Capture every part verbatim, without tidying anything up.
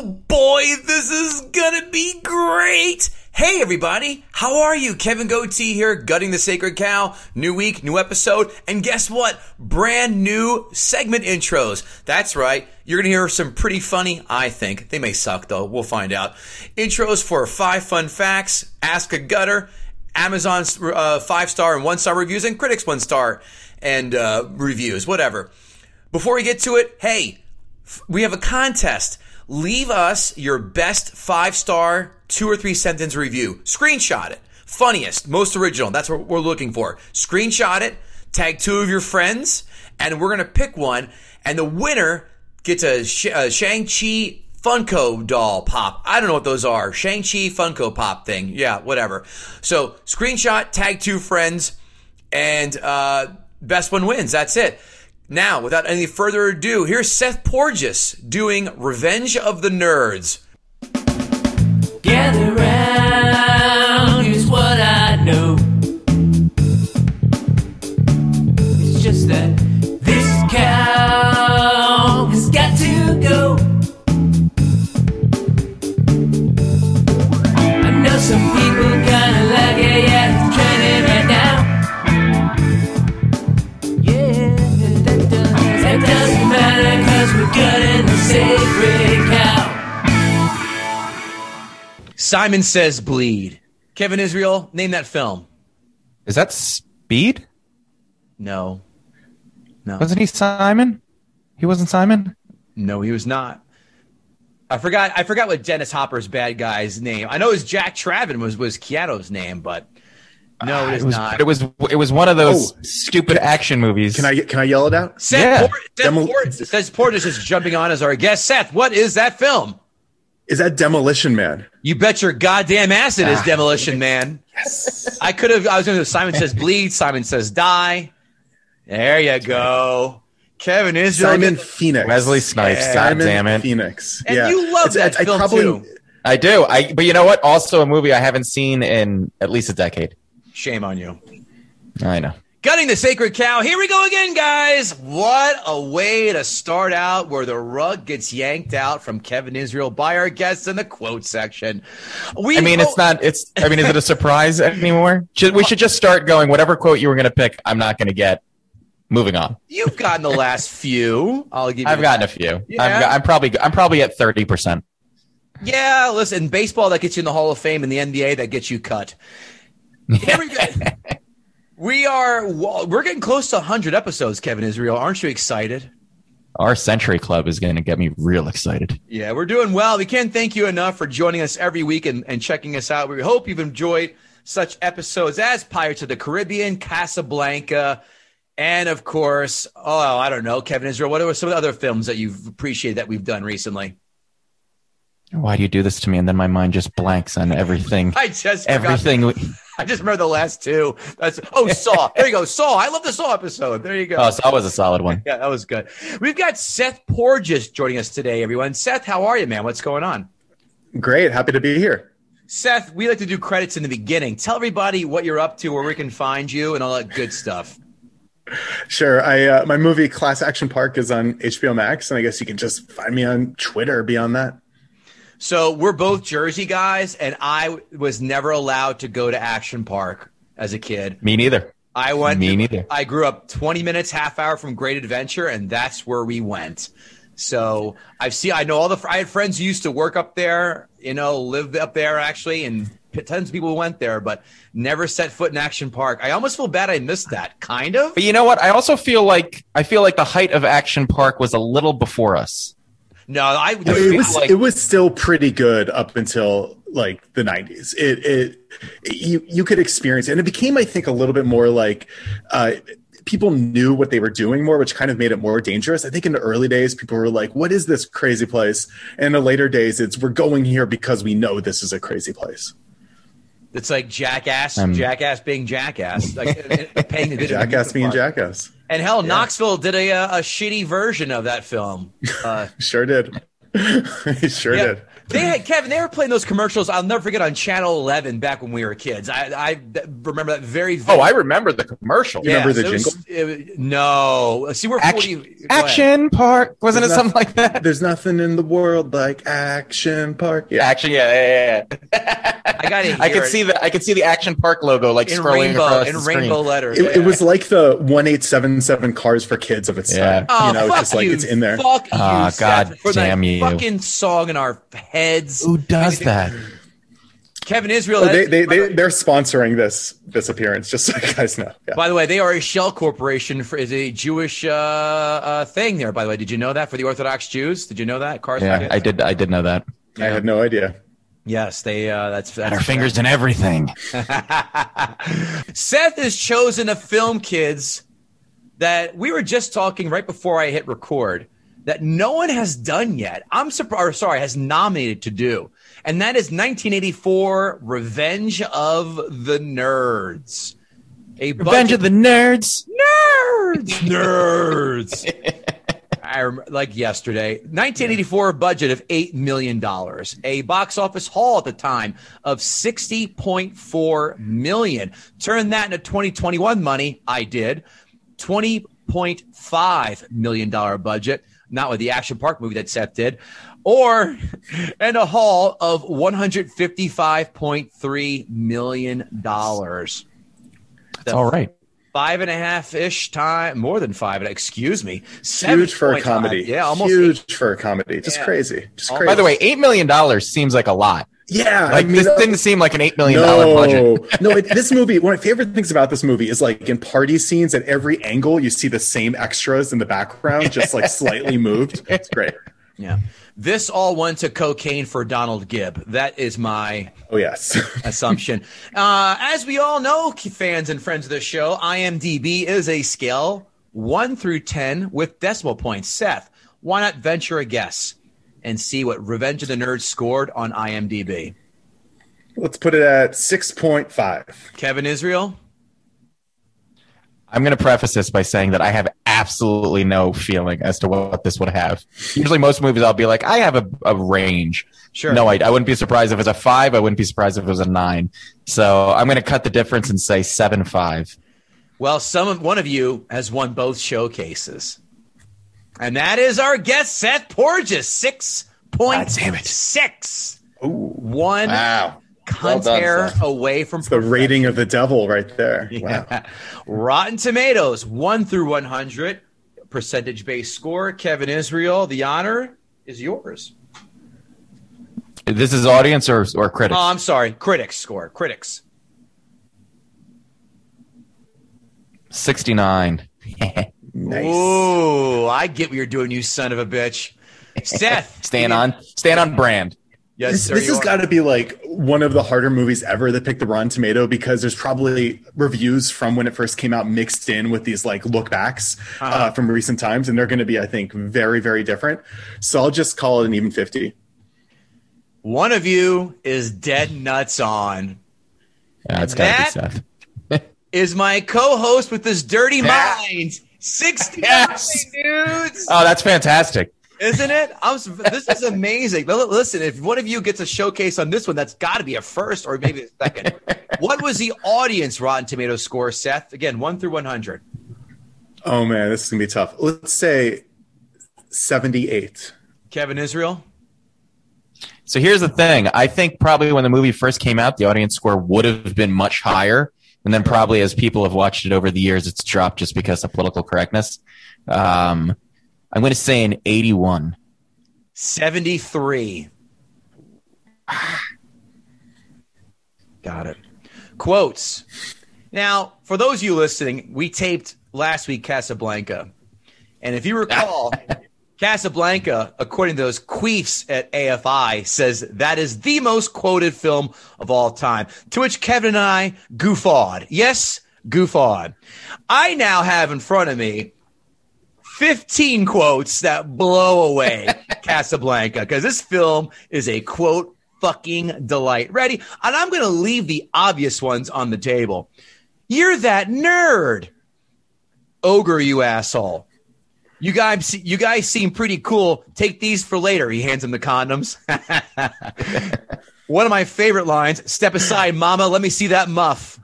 boy, this is gonna be great! Hey everybody, how are you? Kevin Goatee here, gutting the sacred cow. New week, new episode, and guess what? Brand new segment intros. That's right, you're gonna hear some pretty funny, I think. They may suck though, we'll find out. Intros for five fun facts, Ask a Gutter, Amazon's uh, five-star and one-star reviews, and critics one-star and uh, reviews, whatever. Before we get to it, hey, we have a contest. Leave us your best five-star, two or three sentence review. Screenshot it. Funniest, most original. That's what we're looking for. Screenshot it, tag two of your friends, and we're going to pick one. And the winner gets a, Sh- a Shang-Chi Funko doll pop. I don't know what those are. Shang-Chi Funko Pop thing. Yeah, whatever. So screenshot, tag two friends, and uh, best one wins. That's it. Now, without any further ado, here's Seth Porges doing Revenge of the Nerds. Gather round, here's what I know. It's just that this cow has got to go. I know some people kinda like it, yeah, it's trending right now. It doesn't matter cause we're gutting the sacred cow. Simon Says Bleed. Kevin Israel, name that film. Is that Speed? No. No. Wasn't he Simon? He wasn't Simon? No, he was not. I forgot I forgot what Dennis Hopper's bad guy's name. I know it was Jack Traven was, was Keanu's name, but no, it is it was, not. It was it was one of those Oh. stupid action movies. Can I can I yell it out? Seth, Yeah. Por- Seth, Demo- Por- Seth Porges is jumping on as our guest. Seth, what is that film? Is that Demolition Man? You bet your goddamn ass it is Ah. Demolition Man. Yes. I could have. I was going to. Simon Says Bleed. Simon Says Die. There you go. Kevin Israel. Simon Phoenix. Wesley Snipes. Yeah. God Simon damn it. Phoenix. And yeah. you love It's- that I, film I probably, too. I do. I but you know what? Also a movie I haven't seen in at least a decade. Shame on you. I know. Gutting the Sacred Cow. Here we go again, guys. What a way to start out where the rug gets yanked out from Kevin Israel by our guests in the quote section. We I mean, it's not. It's. I mean, is it a surprise anymore? Should we should just start going? Whatever quote you were going to pick, I'm not going to get. Moving on. You've gotten the last few. I'll give you. I've that. gotten a few. Yeah. I've got, I'm probably. I'm probably at thirty percent. Yeah, listen, baseball that gets you in the Hall of Fame and the N B A that gets you cut. Here we go. We are we're getting close to one hundred episodes, Kevin Israel. Aren't you excited? Our Century Club is going to get me real excited. Yeah, we're doing well. We can't thank you enough for joining us every week and, and checking us out. We hope you've enjoyed such episodes as Pirates of the Caribbean, Casablanca, and of course, oh, I don't know, Kevin Israel, what are some of the other films that you've appreciated that we've done recently? Why do you do this to me? And then my mind just blanks on everything. I just forgot. Everything. I just remember the last two. That's oh, Saw. There you go, Saw. I love the Saw episode. There you go. Oh, so that was a solid one. Yeah, that was good. We've got Seth Porges joining us today, everyone. Seth, how are you, man? What's going on? Great. Happy to be here. Seth, we like to do credits in the beginning. Tell everybody what you're up to, where we can find you, and all that good stuff. Sure. I uh, my movie Class Action Park is on H B O Max, and I guess you can just find me on Twitter beyond that. So we're both Jersey guys, and I was never allowed to go to Action Park as a kid. Me neither. I went. Me to, neither. I grew up twenty minutes, half hour from Great Adventure, and that's where we went. So I've seen. I know all the. I had friends who used to work up there. You know, lived up there actually, and tons of people went there, but never set foot in Action Park. I almost feel bad I missed that. Kind of. But you know what? I also feel like I feel like the height of Action Park was a little before us. No, I. It was like, it was still pretty good up until like the nineties. It it, it you you could experience it, and it became I think a little bit more like uh, people knew what they were doing more, which kind of made it more dangerous. I think in the early days, people were like, "What is this crazy place?" And in the later days, it's we're going here because we know this is a crazy place. It's like Jackass, Um, Jackass being Jackass, like uh, paying the Jackass being Jackass. And hell, Knoxville did a, a shitty version of that film. Uh, Sure did. he sure Yeah. did. They had Kevin. They were playing those commercials. I'll never forget on Channel eleven back when we were kids. I, I remember that very. Oh, I remember the commercial. You remember the so it was- it- no, see, we're Action, forty. go ahead. Action Park. Wasn't There's it something like that? There's nothing in the world like Action Park. Yeah. Action, yeah, yeah, yeah. yeah. I got to I could see the I could see the Action Park logo like in scrolling rainbow across in the screen. rainbow letters. It, it was like the one eight seven seven Cars for Kids of its Yeah. time. Oh, you know, fuck it's just like you, it's in there. Fuck Oh, you, God Seth, for damn that you. fucking song in our heads. Who does that? Kevin Israel. Oh, they, that- they, they, they're sponsoring this this appearance, just so you guys know. Yeah. By the way, they are a shell corporation for is a Jewish uh, uh, thing there. By the way, did you know that for the Orthodox Jews? Did you know that? Cars for Yeah, Kids? I did. I did know that. I had no idea. Yes, they. Uh, that's, that's Got our fingers in everything. Seth has chosen a film, kids, that we were just talking right before I hit record that no one has done yet. I'm surprised. Sorry, has nominated to do, and that is nineteen eighty-four Revenge of the Nerds. A Revenge of the Nerds. Nerds, nerds. I remember, like yesterday, nineteen eighty-four budget of eight million dollars, a box office haul at the time of sixty point four million dollars. Turn that into twenty twenty-one money, I did, twenty point five million dollars budget, not with the Action Park movie that Seth did, or, and a haul of one hundred fifty-five point three million dollars. That's all right. Five and a half ish time, more than five. Excuse me, seven Huge for a point five. comedy. Yeah, almost huge eight. for a comedy. Just Yeah. crazy. Just Oh, crazy. By the way, eight million dollars seems like a lot. yeah, Like I mean, this uh, didn't seem like an eight million dollar no, budget. no. It, this movie. One of my favorite things about this movie is like in party scenes, at every angle, you see the same extras in the background, just like slightly moved. It's great. Yeah, this all went to cocaine for Donald Gibb. That is my Oh yes. assumption. Uh, as we all know, fans and friends of the show, IMDb is a scale one through ten with decimal points. Seth, why not venture a guess and see what Revenge of the Nerds scored on IMDb? Let's put it at six point five. Kevin Israel? I'm going to preface this by saying that I have absolutely no feeling as to what this would have. Usually, most movies I'll be like, I have a, a range. Sure. No, I, I wouldn't be surprised if it was a five. I wouldn't be surprised if it was a nine. So I'm going to cut the difference and say seven five. Well, some of, one of you has won both showcases. And that is our guest, Seth Porges, six point six. Ooh. One Wow. cunt done, hair Seth. away from The rating of the devil right there. Wow. Yeah. Rotten Tomatoes, one through one hundred, percentage-based score. Kevin Israel, the honor is yours. This is audience or, or critics? Oh, I'm sorry. Critics score. Critics. sixty-nine. Nice. Ooh, I get what you're doing, you son of a bitch. Seth. Staying on, staying on brand. Yes, This, sir, this you has are. got to be like one of the harder movies ever that picked the Rotten Tomato, because there's probably reviews from when it first came out mixed in with these like look backs uh, Uh-huh. from recent times, and they're going to be, I think, very, very different. So I'll just call it an even fifty. One of you is dead nuts on. Yeah, it's got to That- be Seth. Is my co-host with this dirty mind. sixty Yes. dudes. Oh, that's fantastic. Isn't it? I was, this is amazing. But listen, if one of you gets a showcase on this one, that's got to be a first or maybe a second. What was the audience Rotten Tomatoes score, Seth? Again, one through one hundred. Oh man, this is going to be tough. Let's say seventy-eight. Kevin Israel? So here's the thing. I think probably when the movie first came out, the audience score would have been much higher. And then probably as people have watched it over the years, it's dropped just because of political correctness. Um, I'm going to say an eighty-one. seventy-three. Got it. Quotes. Now, for those of you listening, we taped last week Casablanca. And if you recall, Casablanca, according to those queefs at A F I, says that is the most quoted film of all time. To which Kevin and I goof-awed. Yes, goof-awed. I now have in front of me fifteen quotes that blow away Casablanca, because this film is a quote fucking delight. Ready? And I'm going to leave the obvious ones on the table. You're that nerd. Ogre, you asshole. You guys, you guys seem pretty cool. Take these for later. He hands him the condoms. One of my favorite lines: "Step aside, Mama. Let me see that muff."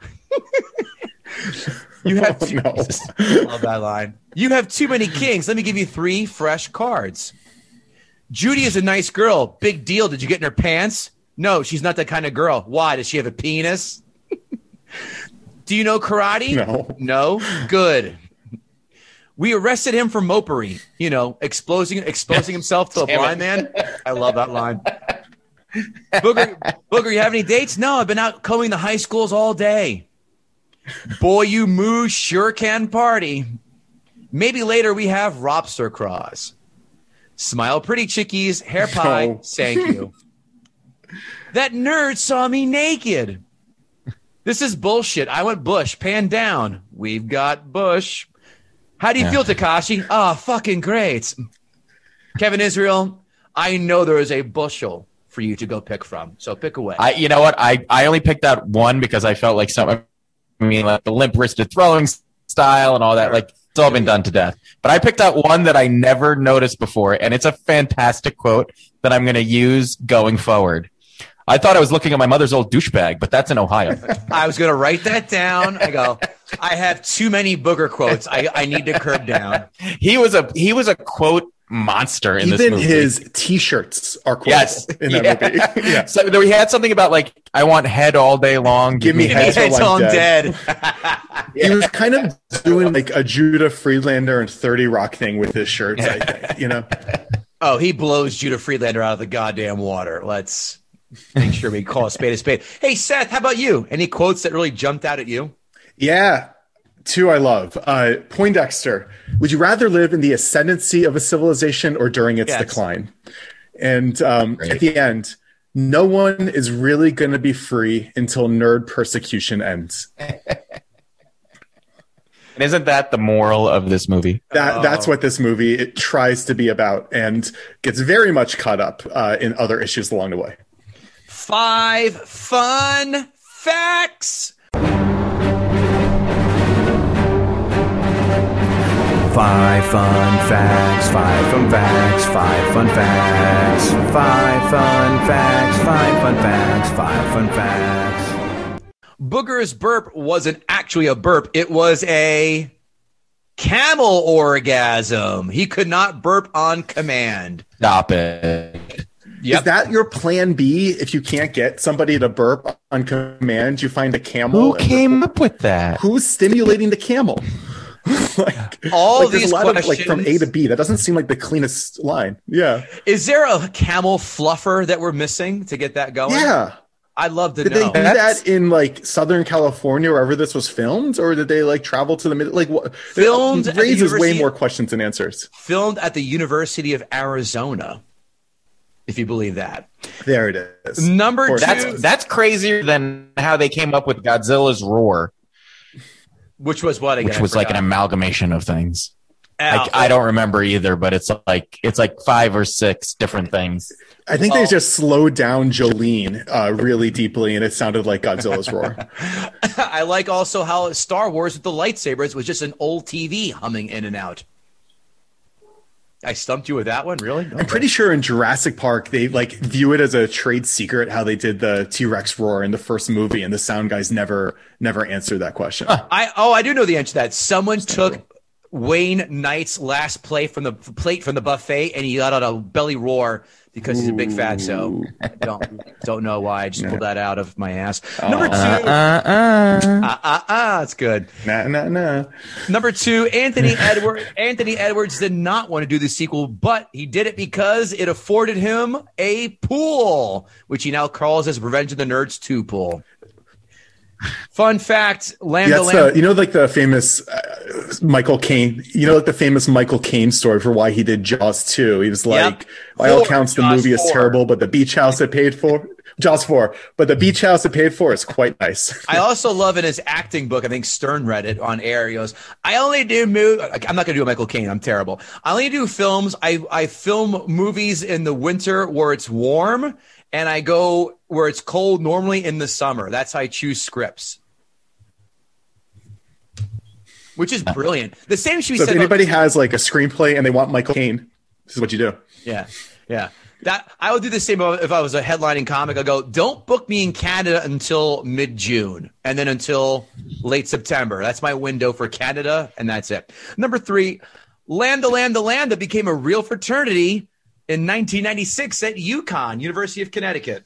You have two, oh, no. I love that line. You have too many kings. Let me give you three fresh cards. Judy is a nice girl. Big deal. Did you get in her pants? No, she's not that kind of girl. Why? Does she have a penis? Do you know karate? No. No? Good. We arrested him for mopery. You know, exposing exposing himself to a blind man. I love that line. Booger, Booger, you have any dates? No, I've been out combing the high schools all day. Boy, you moo sure can party. Maybe later we have lobster craws. Smile pretty chickies, hair pie, No. thank you. That nerd saw me naked. This is bullshit. I went Bush, pan down. We've got Bush. How do you Yeah. feel, Takashi? Ah, fucking great. Kevin Israel, I know there is a bushel for you to go pick from, so pick away. I, you know what? I, I only picked out one because I felt like some, I mean, like the limp wristed throwing style and all that. Like it's all been done to death. But I picked out one that I never noticed before, and it's a fantastic quote that I'm going to use going forward. I thought I was looking at my mother's old douchebag, but that's in Ohio. I was going to write that down. I go, I have too many booger quotes. I, I need to curb down. He was a he was a quote monster in this Even movie. his T-shirts are quotable Yes. in that Yeah. movie. Yeah. So there- we had something about like, I want head all day long. Give me head. Heads till I'm on dead. dead. He was kind of doing like a Judah Friedlander and thirty Rock thing with his shirts, I think, you know? Oh, he blows Judah Friedlander out of the goddamn water. Let's make sure we call a spade a spade. Hey, Seth, how about you? Any quotes that really jumped out at you? Yeah. Two I love. Uh, Poindexter, would you rather live in the ascendancy of a civilization or during its Yes. decline? And um, Great. at the end, no one is really going to be free until nerd persecution ends. And isn't that the moral of this movie? That Oh. That's what this movie it tries to be about and gets very much caught up uh, in other issues along the way. Five fun facts. Five fun facts, five fun facts, five fun facts, five fun facts, five fun facts, five fun facts. Booger's burp wasn't actually a burp. It was a camel orgasm. He could not burp on command. Stop it. Is that your plan B? If you can't get somebody to burp on command, you find a camel. Who and- came up with that? Who's stimulating the camel? like, All like, there's these a lot of like from A questions- to B. That doesn't seem like the cleanest line. Yeah, Is there a camel fluffer that we're missing to get that going? yeah. I'd love to Did know. they do That's- that in like Southern California, wherever this was filmed, or did they like travel to the mid? Like what? Filmed it at the raises way University- more questions than answers. Filmed at the University of Arizona, if you believe that. There it is. Number Or- two, That's that's crazier than how they came up with Godzilla's roar, which was what again? which I was like an forgot. amalgamation of things. Al- Like, I don't remember either, but it's like it's like five or six different things. I think Well- they just slowed down Jolene uh, really deeply, and it sounded like Godzilla's roar. I like also how Star Wars with the lightsabers was just an old T V humming in and out. I stumped you with that one, really? I'm pretty sure in Jurassic Park they like view it as a trade secret how they did the T-Rex roar in the first movie, and the sound guys never never answered that question. I oh, I do know the answer to that. Someone took Wayne Knight's last play from the plate from the buffet, and he let out a belly roar because he's a big fatso. Don't don't know why. I just pulled that out of my ass. Number two, Uh, uh. ah ah ah, it's good. Nah, nah, nah. Number two, Anthony Edward Anthony Edwards did not want to do the sequel, but he did it because it afforded him a pool, which he now calls his Revenge of the Nerds two pool. Fun fact: Lambda That's Lamb. the you know like the famous uh, Michael Caine. You know like the famous Michael Caine story for why he did Jaws two. He was like, by all Four, accounts, the Jaws movie is four. terrible, but the beach house it paid for. Jaws four, but the beach house it paid for is quite nice. I also love in his acting book, I think Stern read it on air. He goes, I only do move. I'm not going to do a Michael Caine. I'm terrible. I only do films. I, I film movies in the winter where it's warm, and I go where it's cold normally in the summer. That's how I choose scripts. which is brilliant. The same should be So if said. anybody about, has like a screenplay and they want Michael Caine, this is what you do. yeah, yeah. That I would do the same if I was a headlining comic. I go, don't book me in Canada until mid June, and then until late September. That's my window for Canada, and that's it. Number three, Lambda Lambda Lambda became a real fraternity in nineteen ninety-six at UConn, University of Connecticut.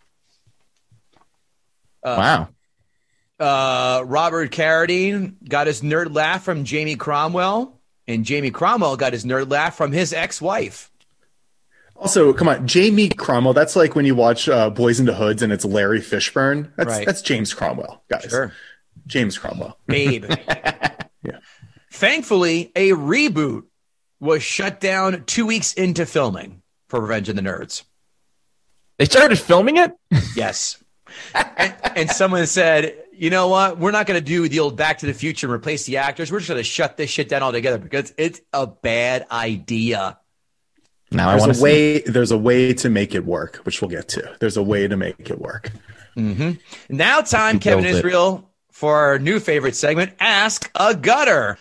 Wow. Uh, Robert Carradine got his nerd laugh from Jamie Cromwell, and Jamie Cromwell got his nerd laugh from his ex-wife. Also, come on, Jamie Cromwell. That's like when you watch uh, Boys in the Hoods and it's Larry Fishburne. That's Right. that's James Cromwell, guys. Sure. James Cromwell. Babe. Yeah. Thankfully, a reboot was shut down two weeks into filming for Revenge of the Nerds. They started filming it? Yes. and, and someone said, you know what? We're not going to do the old Back to the Future and replace the actors. We're just going to shut this shit down altogether because it's a bad idea. Now I There's want a to way. There's a way to make it work, which we'll get to. There's a way to make it work. Now time, You Kevin built it. Israel, for our new favorite segment, Ask a Gutter.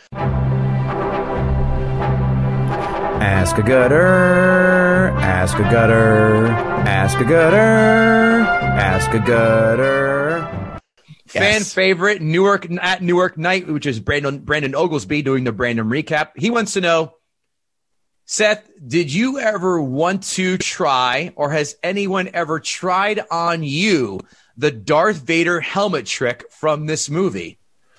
Ask a gutter, ask a gutter, ask a gutter, ask a gutter. Fan Yes. favorite, Newark at Newark Night, which is Brandon Brandon Oglesby doing the Brandon recap. He wants to know, Seth, did you ever want to try, or has anyone ever tried on you, the Darth Vader helmet trick from this movie?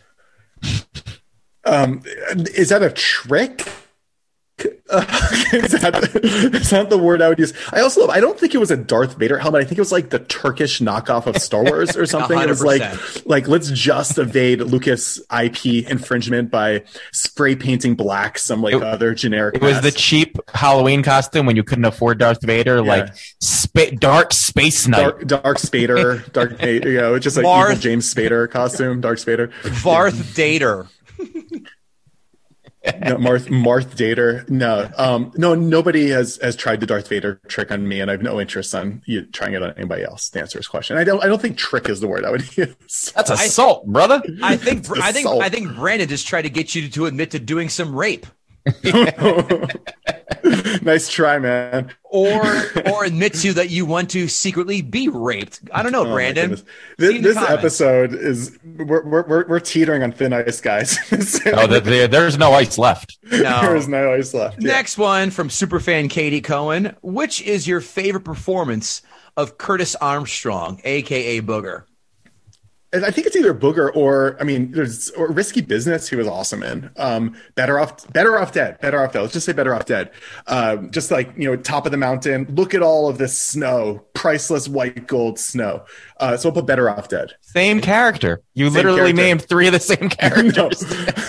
Um, is that a trick? Uh, is, that, is that the word I would use? I also, I don't think it was a Darth Vader helmet. I think it was like the Turkish knockoff of Star Wars or something. It was like, one hundred percent. like let's just evade Lucas I P infringement by spray painting black some like It- other generic. It was the mask. cheap Halloween costume when you couldn't afford Darth Vader, like spa- Dark Space Knight. Dark, Dark Spader, Dark, you know, it's just like Marth. evil James Spader costume, Dark Spader. Darth Vader. No, Marth, Marth Dater. No, um, no, nobody has, has tried the Darth Vader trick on me, and I have no interest on you trying it on anybody else. To answer his question, I don't. I don't think trick is the word I would use. That's assault, brother. I think It's I think assault. I think Brandon just tried to get you to admit to doing some rape. Nice try, man. Or or admit to that you want to secretly be raped. I don't know, Oh, my Brandon. goodness. See This, in the this comments. episode is we're, we're we're we're teetering on thin ice, guys. Oh, there- there- there's no ice left. No. There is no ice left. Yeah. Next one from superfan Katie Cohen. Which is your favorite performance of Curtis Armstrong, aka Booger? And I think it's either Booger or I mean, there's or Risky Business. He was awesome in. Um, Better Off, Better Off Dead, Better Off Dead. Let's just say Better Off Dead. Um, just like you know, top of the mountain. Look at all of this snow, priceless white gold snow. Uh, so I'll put Better Off Dead. Same character. You Same literally character. named three of the same characters.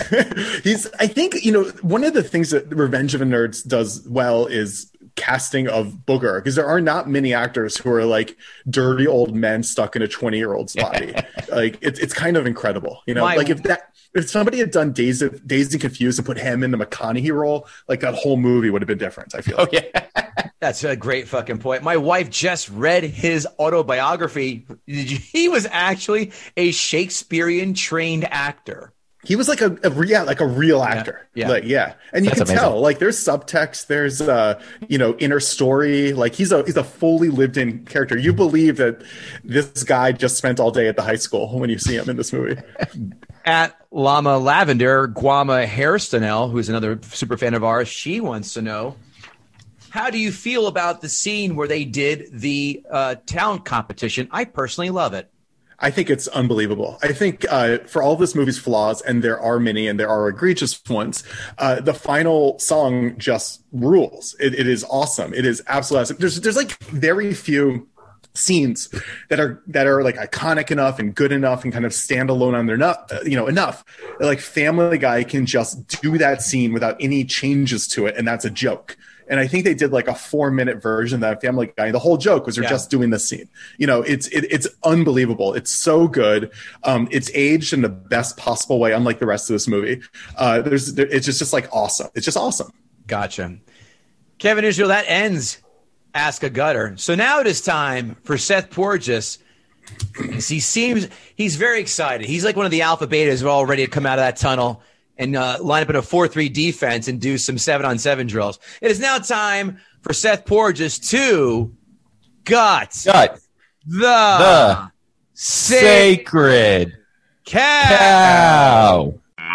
No. He's. I think you know one of the things that Revenge of the Nerds does well is casting of Booger, because there are not many actors who are like dirty old men stuck in a twenty year old's body. Like it's it's kind of incredible, you know. My- like if that if somebody had done Dazed, Dazed and Confused and put him in the McConaughey role, like that whole movie would have been different. I feel. Oh, Like. yeah. That's a great fucking point. My wife just read his autobiography. Did you- He was actually a Shakespearean trained actor. He was like a, a re- yeah, like a real actor. yeah. Like, yeah. And you That's can amazing. tell, like, there's subtext, there's, uh, you know, inner story. Like, he's a he's a fully lived in character. You believe that this guy just spent all day at the high school when you see him in this movie. At Llama Lavender, Guama Hairstanel, who's another super fan of ours, she wants to know, how do you feel about the scene where they did the uh, talent competition? I personally love it. I think it's unbelievable. I think uh, for all of this movie's flaws, and there are many, and there are egregious ones, uh, the final song just rules. It, it is awesome. It is absolutely awesome. There's there's like very few scenes that are that are like iconic enough and good enough and kind of stand alone on their nut, uh, you know, enough. Like Family Guy can just do that scene without any changes to it, and that's a joke. And I think they did like a four minute version of that Family Guy. The whole joke was they're Yeah. just doing this scene. You know, it's it, it's unbelievable. It's so good. Um, it's aged in the best possible way, unlike the rest of this movie. Uh, there's there, it's just just like awesome. It's just awesome. Gotcha. Kevin Israel, that ends Ask a Gutter. So now it is time for Seth Porges. He seems he's very excited. He's like one of the alpha betas who are all ready to come out of that tunnel and uh, line up in a four three defense and do some seven on seven drills. It is now time for Seth Porges to gut, Gut the, the sacred cow.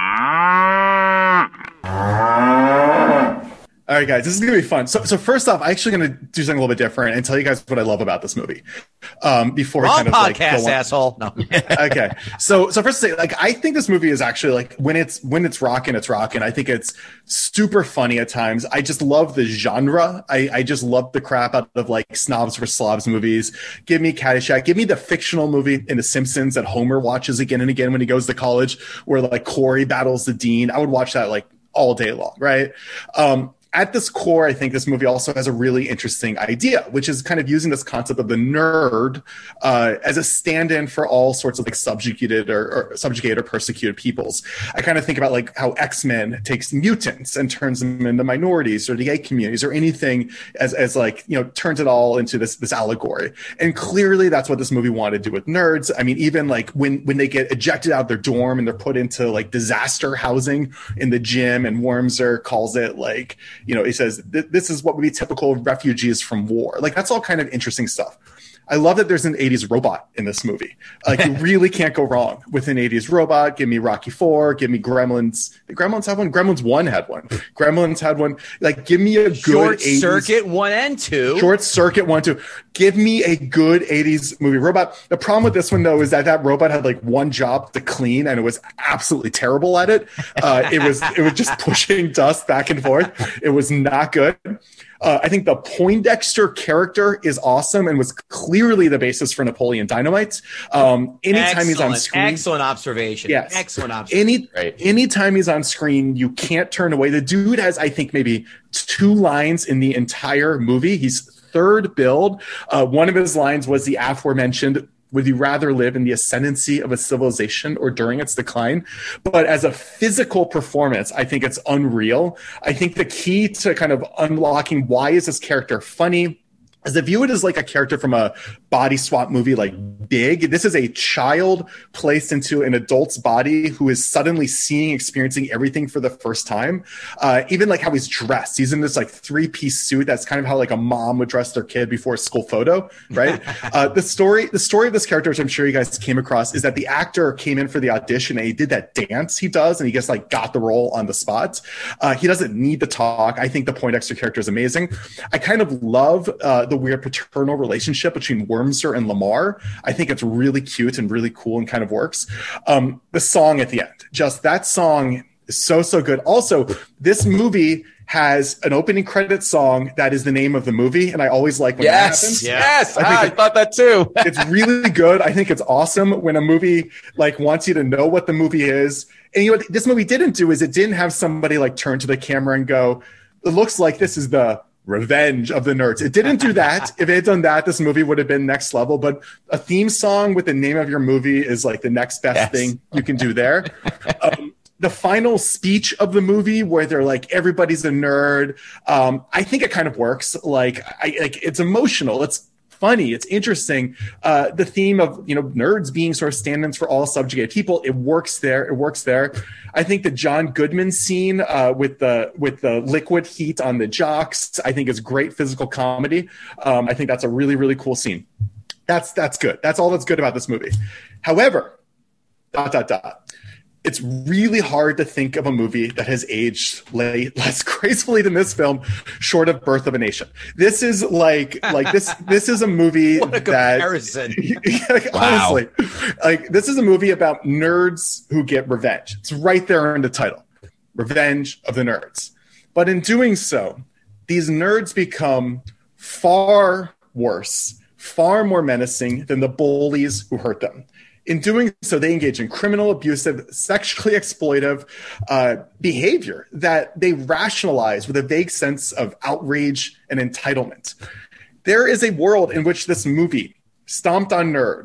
cow. All right, guys, this is going to be fun. So, so first off, I'm actually going to do something a little bit different and tell you guys what I love about this movie. Um, before Wrong I kind of podcast, like go on. asshole. No. Okay, so so first to say, like, I think this movie is actually like when it's when it's rocking, it's rocking. I think it's super funny at times. I just love the genre. I, I just love the crap out of like snobs for slobs movies. Give me Caddyshack. Give me the fictional movie in The Simpsons that Homer watches again and again when he goes to college, where like Corey battles the dean. I would watch that like all day long, right? Um, At this core, I think this movie also has a really interesting idea, which is kind of using this concept of the nerd uh, as a stand-in for all sorts of like subjugated or, or subjugated or persecuted peoples. I kind of think about like how X-Men takes mutants and turns them into minorities or the gay communities or anything as, as like, you know, turns it all into this, this allegory. And clearly that's what this movie wanted to do with nerds. I mean, even like when, when they get ejected out of their dorm and they're put into like disaster housing in the gym, and Wormser calls it like, you know, he says, this is what would be typical of refugees from war. Like, that's all kind of interesting stuff. I love that there's an eighties robot in this movie. Like, you really can't go wrong with an eighties robot. Give me Rocky four. Give me Gremlins. Did Gremlins have one? Gremlins one had one. Gremlins had one. Like, give me a good Short eighties. Circuit one and two. Short Circuit one, two. Give me a good eighties movie robot. The problem with this one, though, is that that robot had like one job to clean, and it was absolutely terrible at it. Uh, it was it was just pushing dust back and forth. It was not good. Uh, I think the Poindexter character is awesome and was clearly the basis for Napoleon Dynamite. Um, anytime excellent, he's on screen, excellent observation. yes, excellent observation. Any Right. anytime he's on screen, you can't turn away. The dude has, I think, maybe two lines in the entire movie. He's third billed. Uh, one of his lines was the aforementioned, "Would you rather live in the ascendancy of a civilization or during its decline?" But as a physical performance, I think it's unreal. I think the key to kind of unlocking why is this character funny is to view it as like a character from a body swap movie like Big. This is a child placed into an adult's body who is suddenly seeing, experiencing everything for the first time. Uh, even like how he's dressed. He's in this like three-piece suit. That's kind of how like a mom would dress their kid before a school photo, right? uh, the story the story of this character, which I'm sure you guys came across, is that the actor came in for the audition and he did that dance he does, and he just like got the role on the spot. Uh, he doesn't need to talk. I think the Poindexter character is amazing. I kind of love uh, the weird paternal relationship between Wormser and Lamar. I think it's really cute and really cool and kind of works. Um, the song at the end, just that song is so, so good. Also, this movie has an opening credit song that is the name of the movie, and I always like when that Yes, happens. yes, I I, think I it- thought that too. It's really good. I think it's awesome when a movie like wants you to know what the movie is. And you know what this movie didn't do is it didn't have somebody like turn to the camera and go, "It looks like this is the Revenge of the Nerds." It didn't do that. If it had done that, this movie would have been next level. But a theme song with the name of your movie is like the next best Yes. thing you can do there. Um, the final speech of the movie where they're like, everybody's a nerd. Um, I think it kind of works. Like, I, like it's emotional. It's funny. It's interesting. Uh, the theme of, you know, nerds being sort of stand-ins for all subjugated people. It works there. It works there. I think the John Goodman scene uh, with the with the liquid heat on the jocks, I think is great physical comedy. Um, I think that's a really, really cool scene. That's that's good. That's all that's good about this movie. However, dot dot dot. It's really hard to think of a movie that has aged late, less gracefully than this film, short of Birth of a Nation. This is like, like this, this is a movie What a that, comparison. like, Wow. honestly, like this is a movie about nerds who get revenge. It's right there in the title, Revenge of the Nerds. But in doing so, these nerds become far worse, far more menacing than the bullies who hurt them. In doing so, they engage in criminal, abusive, sexually exploitive uh, behavior that they rationalize with a vague sense of outrage and entitlement. There is a world in which this movie, Stomped on Nerds,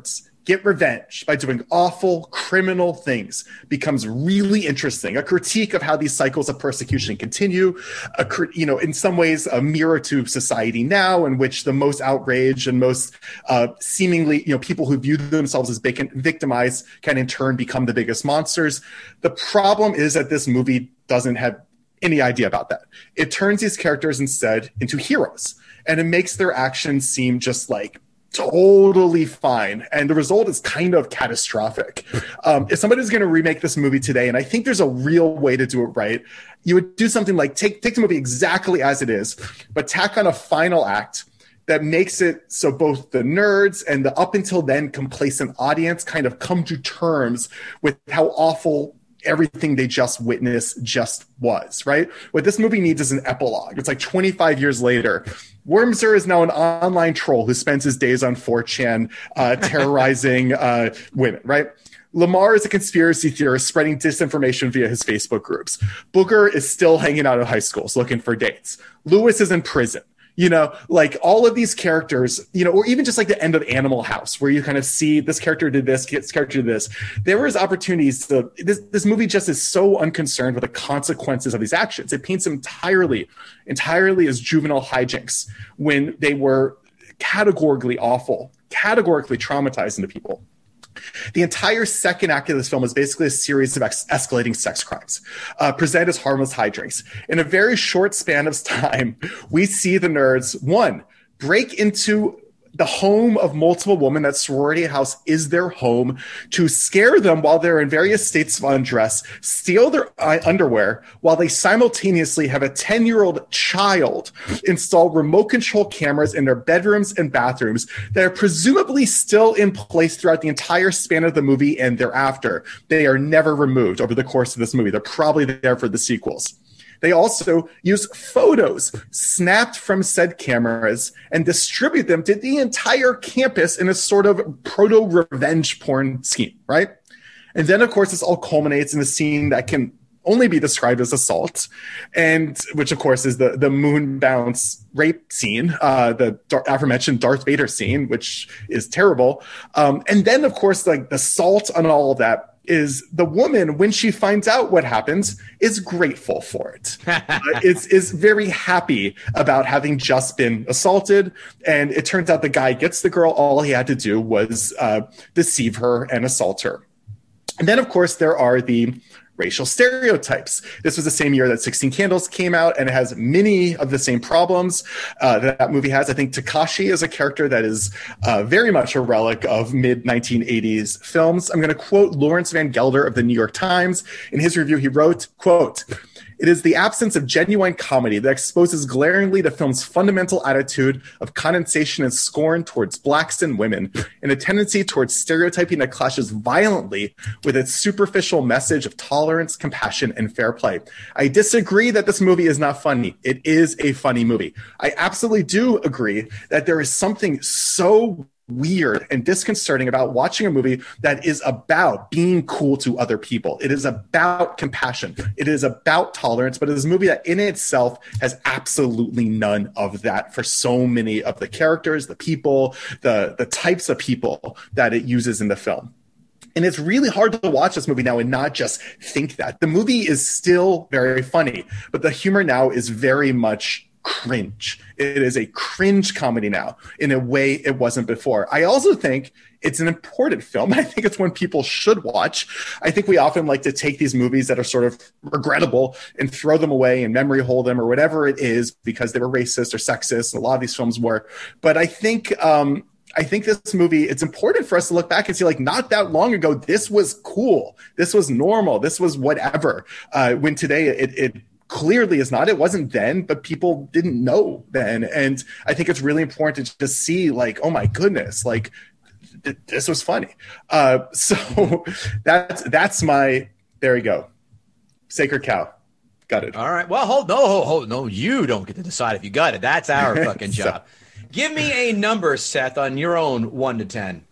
get revenge by doing awful criminal things becomes really interesting. A critique of how these cycles of persecution continue, a, you know, in some ways a mirror to society now, in which the most outraged and most uh, seemingly, you know, people who view themselves as victimized can in turn become the biggest monsters. The problem is that this movie doesn't have any idea about that. It turns these characters instead into heroes, and it makes their actions seem just like totally fine, and the result is kind of catastrophic. Um, if somebody's going to remake this movie today, and I think there's a real way to do it right, you would do something like take take the movie exactly as it is, but tack on a final act that makes it so both the nerds and the up until then complacent audience kind of come to terms with how awful everything they just witnessed just was, right? What this movie needs is an epilogue. It's like twenty-five years later. Wormser is now an online troll who spends his days on four chan uh, terrorizing uh, women, right? Lamar is a conspiracy theorist spreading disinformation via his Facebook groups. Booger is still hanging out at high schools looking for dates. Lewis is in prison. You know, like all of these characters, you know, or even just like the end of Animal House, where you kind of see this character did this, this character did this. There was opportunities to, this, this movie just is so unconcerned with the consequences of these actions. It paints them entirely, entirely as juvenile hijinks when they were categorically awful, categorically traumatizing to people. The entire second act of this film is basically a series of ex- escalating sex crimes, uh, presented as harmless hijinks. In a very short span of time, we see the nerds, one, break into the home of multiple women. That sorority house is their home, to scare them while they're in various states of undress, steal their uh, underwear, while they simultaneously have a ten-year-old child install remote control cameras in their bedrooms and bathrooms that are presumably still in place throughout the entire span of the movie and thereafter. They are never removed over the course of this movie. They're probably there for the sequels. They also use photos snapped from said cameras and distribute them to the entire campus in a sort of proto-revenge porn scheme, right? And then, of course, this all culminates in a scene that can only be described as assault, and which, of course, is the, the moon bounce rape scene, uh, the dar- aforementioned Darth Vader scene, which is terrible. Um, and then, of course, like the salt on all of that is the woman, when she finds out what happens, is grateful for it. uh, is is very happy about having just been assaulted. And it turns out the guy gets the girl. All he had to do was uh, deceive her and assault her. And then, of course, there are the racial stereotypes. This was the same year that sixteen Candles came out, and it has many of the same problems uh, that that movie has. I think Takashi is a character that is uh, very much a relic of mid nineteen eighties films. I'm going to quote Lawrence Van Gelder of the New York Times. In his review, he wrote, quote, "It is the absence of genuine comedy that exposes glaringly the film's fundamental attitude of condensation and scorn towards blacks and women, and a tendency towards stereotyping that clashes violently with its superficial message of tolerance, compassion, and fair play. I disagree that this movie is not funny. It is a funny movie. I absolutely do agree that there is something so weird and disconcerting about watching a movie that is about being cool to other people. It is about compassion. It is about tolerance, but it is a movie that in itself has absolutely none of that for so many of the characters, the people, the, the types of people that it uses in the film. And it's really hard to watch this movie now and not just think that. The movie is still very funny, but the humor now is very much cringe. It is a cringe comedy now in a way it wasn't before. I also think it's an important film. I think it's one people should watch. I think we often like to take these movies that are sort of regrettable and throw them away and memory hold them or whatever it is because they were racist or sexist. A lot of these films were. But I think um, I think this movie, it's important for us to look back and see, like, not that long ago, this was cool. This was normal. This was whatever. Uh, when today it, it clearly is not. It wasn't then, but people didn't know then. And I think it's really important to just see, like, oh my goodness, like th- this was funny. Uh, so that's, that's my, there you go. Sacred Cow. Got it. All right. Well, hold, no, hold, hold, no, you don't get to decide if you got it. That's our fucking So- job. Give me a number, Seth, on your own one to ten.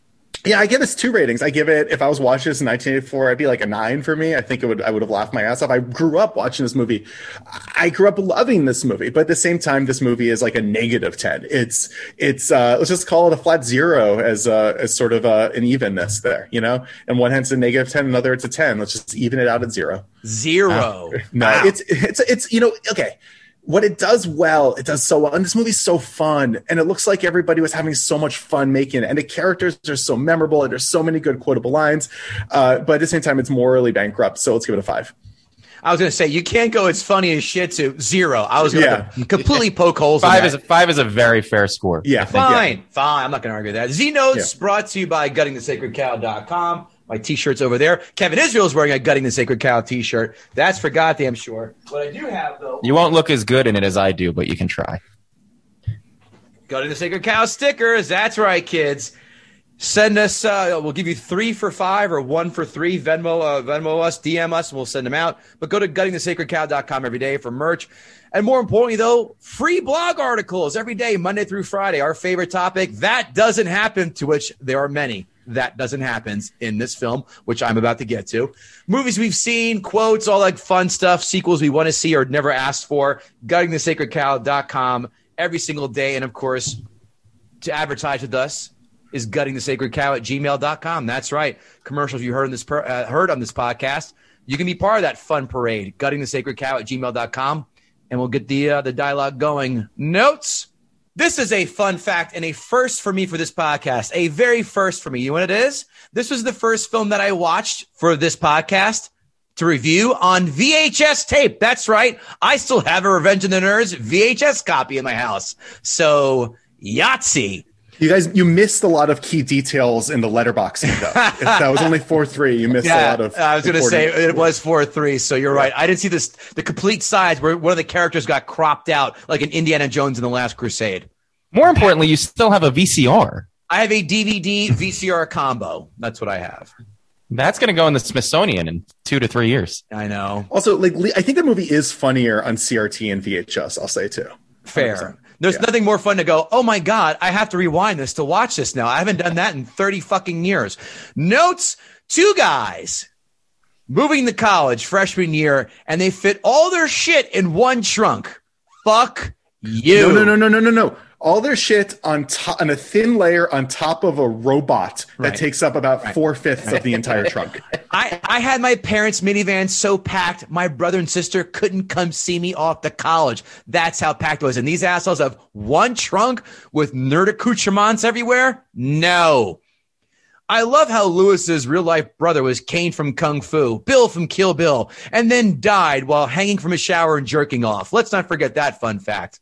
Yeah, I give this two ratings. I give it, if I was watching this in nineteen eighty-four, I'd be like a nine for me. I think it would, I would have laughed my ass off. I grew up watching this movie. I grew up loving this movie, but at the same time, this movie is like a negative ten. It's, it's, uh, let's just call it a flat zero as, uh, as sort of, uh, an evenness there, you know? And one hand it's a negative ten, another it's a ten. Let's just even it out at zero. Zero. Uh, no, Wow. it's, it's, it's, you know, okay. What it does well, it does so well. And this movie's so fun. And it looks like everybody was having so much fun making it. And the characters are so memorable. And there's so many good quotable lines. Uh, but at the same time, it's morally bankrupt. So let's give it a five. I was going to say, you can't go it's funny as shit to zero. I was going to Yeah. completely poke holes Five in is that. a, five is a very fair score. Yeah. I think. Fine, fine. I'm not going to argue that. Z Notes Yeah. brought to you by gutting the sacred cow dot com. My t-shirt's over there. Kevin Israel's wearing a Gutting the Sacred Cow t-shirt. That's for goddamn sure. What I do have, though, You won't look as good in it as I do, but you can try. Gutting the Sacred Cow stickers. That's right, kids. Send us. Uh, we'll give you three for five or one for three. Venmo, uh, Venmo us, D M us, and we'll send them out. But go to gutting the sacred cow dot com every day for merch. And more importantly, though, free blog articles every day, Monday through Friday. Our favorite topic, that doesn't happen, to which there are many. That doesn't happen in this film, which I'm about to get to. Movies we've seen, quotes, all that fun stuff, sequels we want to see or never asked for. gutting the sacred cow dot com every single day. And, of course, to advertise with us is gutting the sacred cow at gmail dot com. That's right. Commercials you heard, in this per, uh, heard on this podcast. You can be part of that fun parade. gutting the sacred cow at gmail dot com. And we'll get the, uh, the dialogue going. Notes. This is a fun fact and a first for me for this podcast. A very first for me. You know what it is? This was the first film that I watched for this podcast to review on V H S tape. That's right. I still have a Revenge of the Nerds V H S copy in my house. So, Yahtzee. You guys, you missed a lot of key details in the letterboxing, though. If that was only four three, you missed a lot of. I was going to say important- it was four three, so you're right. I didn't see this the complete size where one of the characters got cropped out like in Indiana Jones in the Last Crusade. More importantly, you still have a V C R. I have a D V D V C R combo. That's what I have. That's going to go in the Smithsonian in two to three years. I know. Also, like, I think the movie is funnier on C R T and V H S, I'll say, too. Fair. one hundred percent. There's Yeah. nothing more fun to go, oh my God, I have to rewind this to watch this now. I haven't done that in thirty fucking years. Notes, two guys moving to college freshman year, and they fit all their shit in one trunk. Fuck you. No, no, no, no, no, no, no. All their shit on top, on a thin layer on top of a robot that Right. takes up about four fifths of the entire trunk. I, I had my parents' minivan so packed, my brother and sister couldn't come see me off to college. That's how packed it was. And these assholes have one trunk with nerd accoutrements everywhere? No. I love how Lewis's real-life brother was Kane from Kung Fu, Bill from Kill Bill, and then died while hanging from a shower and jerking off. Let's not forget that fun fact.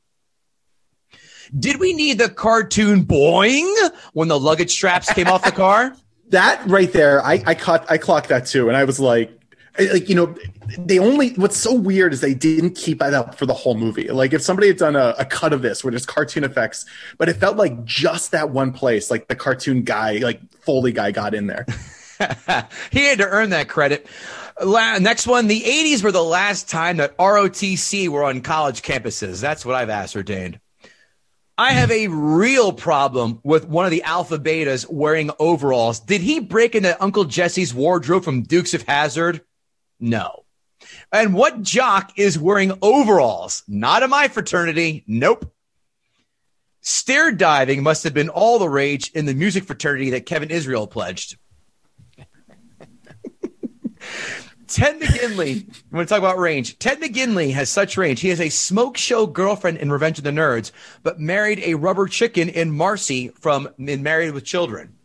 Did we need the cartoon boing when the luggage straps came off the car? That right there, I, I caught, I clocked that too, and I was like, I- like you know, they only. What's so weird is they didn't keep that up for the whole movie. Like if somebody had done a, a cut of this where there's cartoon effects, but it felt like just that one place, like the cartoon guy, like Foley guy, got in there. He had to earn that credit. La- next one, the eighties were the last time that R O T C were on college campuses. That's what I've ascertained. I have a real problem with one of the Alpha Betas wearing overalls. Did he break into Uncle Jesse's wardrobe from Dukes of Hazzard? No. And what jock is wearing overalls? Not in my fraternity. Nope. Stair diving must have been all the rage in the music fraternity that Kevin Israel pledged. Ted McGinley, we want to talk about range. Ted McGinley has such range. He has a smoke show girlfriend in Revenge of the Nerds, but married a rubber chicken in Marcy from in Married with Children.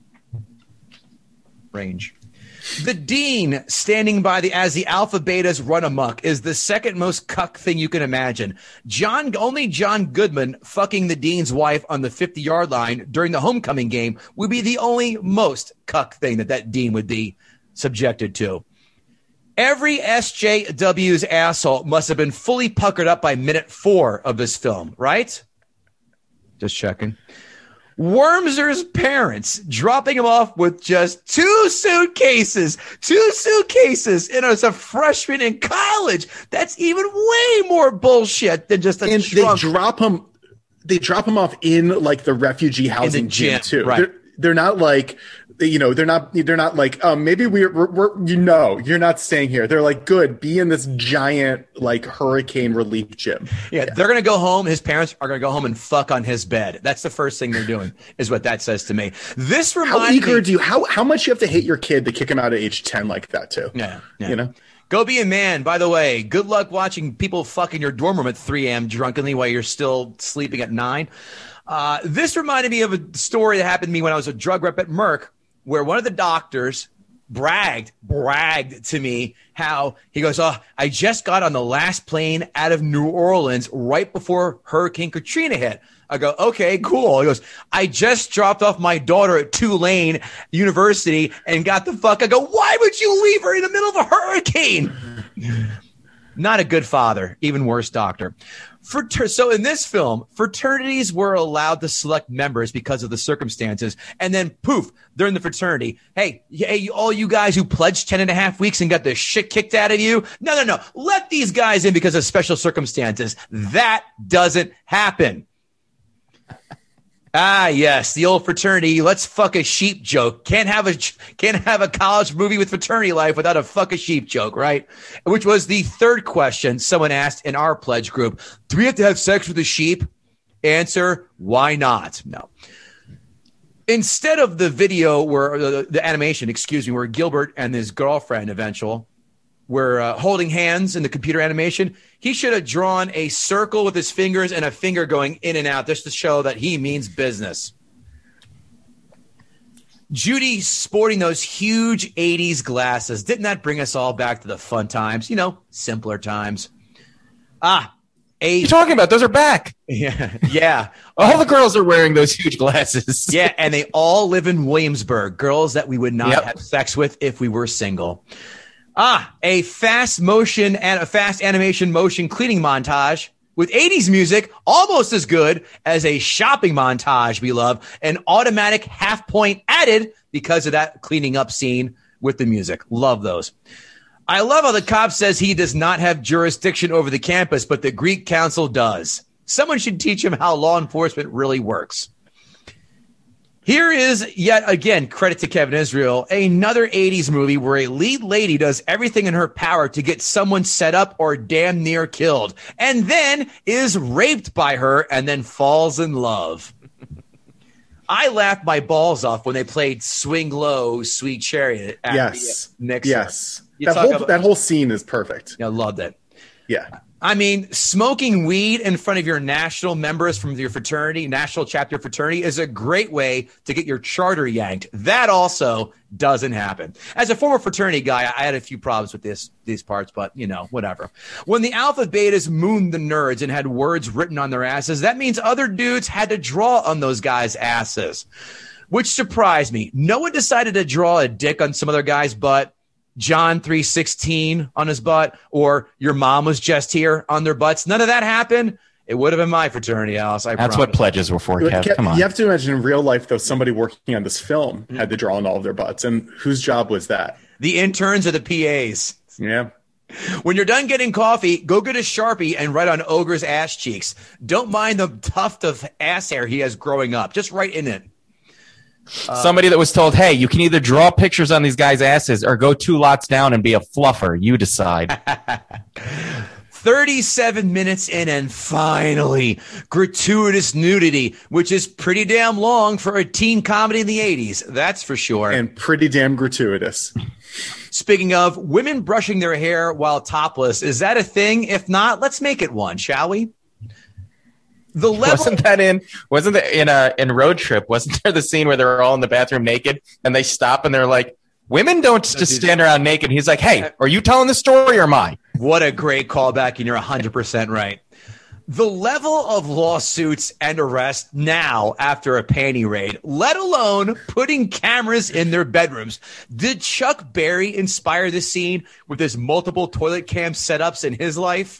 Range. The Dean standing by the as the Alpha Betas run amok is the second most cuck thing you can imagine. John, only John Goodman fucking the Dean's wife on the fifty-yard line during the homecoming game would be the only most cuck thing that that Dean would be subjected to. Every S J W's asshole must have been fully puckered up by minute four of this film, right? Just checking. Wormser's parents dropping him off with just two suitcases, two suitcases, and as a freshman in college. That's even way more bullshit than just a And trunk. they drop him, they drop him off in like the refugee housing gym, gym too. right. They're, they're not like you know, they're not they're not like, um, maybe we're, we're, we're you know you're not staying here. They're like, good, be in this giant like hurricane relief gym. Yeah, yeah. They're gonna go home. His parents are gonna go home and fuck on his bed. That's the first thing they're doing, is what that says to me. This reminds how eager me, do you how how much you have to hate your kid to kick him out at age ten like that too? Yeah, yeah. You know. Go be a man. By the way, good luck watching people fuck in your dorm room at three a.m. drunkenly while you're still sleeping at nine. Uh, this reminded me of a story that happened to me when I was a drug rep at Merck, where one of the doctors bragged, bragged to me how he goes, oh, I just got on the last plane out of New Orleans right before Hurricane Katrina hit. I go, okay, cool. He goes, I just dropped off my daughter at Tulane University and got the fuck. I go, why would you leave her in the middle of a hurricane? Not a good father, even worse doctor. Frater- so in this film, fraternities were allowed to select members because of the circumstances. And then poof, they're in the fraternity. Hey, hey, all you guys who pledged ten and a half weeks and got the shit kicked out of you. No, no, no. Let these guys in because of special circumstances. That doesn't happen. Ah, yes, the old fraternity. Let's fuck a sheep joke. Can't have a can't have a college movie with fraternity life without a fuck a sheep joke, right? Which was the third question someone asked in our pledge group. Do we have to have sex with a sheep? Answer: why not? No. Instead of the video where the, the animation, excuse me, where Gilbert and his girlfriend eventual were uh, holding hands in the computer animation, he should have drawn a circle with his fingers and a finger going in and out just to show that he means business. Judy sporting those huge eighties glasses. Didn't that bring us all back to the fun times? You know, simpler times. Ah, a- What are you talking about? Those are back. Yeah, yeah. All the girls are wearing those huge glasses. Yeah, and they all live in Williamsburg. Girls that we would not Yep. have sex with if we were single. Ah, a fast motion and a fast animation motion cleaning montage with eighties music, almost as good as a shopping montage we love. An automatic half point added because of that cleaning up scene with the music. Love those. I love how the cop says he does not have jurisdiction over the campus, but the Greek council does. Someone should teach him how law enforcement really works. Here is, yet again, credit to Kevin Israel, another eighties movie where a lead lady does everything in her power to get someone set up or damn near killed, and then is raped by her and then falls in love. I laughed my balls off when they played Swing Low, Sweet Chariot at Yes. the Nixon. Yes. You That talk whole, about- that whole scene is perfect. I loved it. Yeah. I mean, smoking weed in front of your national members from your fraternity, national chapter fraternity, is a great way to get your charter yanked. That also doesn't happen. As a former fraternity guy, I had a few problems with this these parts, but, you know, whatever. When the Alpha Betas mooned the nerds and had words written on their asses, that means other dudes had to draw on those guys' asses, which surprised me. No one decided to draw a dick on some other guy's butt. John three sixteen on his butt, or your mom was just here on their butts. None of that happened. It would have been my fraternity, Alice. I That's promise. what pledges were for, Kev. Kev, Come on. You have to imagine in real life, though, somebody working on this film had to draw on all of their butts. And whose job was that? The interns or the P As. Yeah. When you're done getting coffee, go get a Sharpie and write on Ogre's ass cheeks. Don't mind the tuft of ass hair he has growing up. Just write in it. Somebody that was told, hey, you can either draw pictures on these guys' asses or go two lots down and be a fluffer. You decide. thirty-seven minutes in, and finally, gratuitous nudity, which is pretty damn long for a teen comedy in the eighties. That's for sure. And pretty damn gratuitous. Speaking of women brushing their hair while topless, is that a thing? If not, let's make it one, shall we? The level Wasn't that in? Wasn't that in a in Road Trip? Wasn't there the scene where they're all in the bathroom naked and they stop and they're like, "Women don't just stand around naked." He's like, "Hey, are you telling the story or am I?" What a great callback, and you're one hundred percent right. The level of lawsuits and arrests now after a panty raid, let alone putting cameras in their bedrooms. Did Chuck Berry inspire this scene with his multiple toilet cam setups in his life?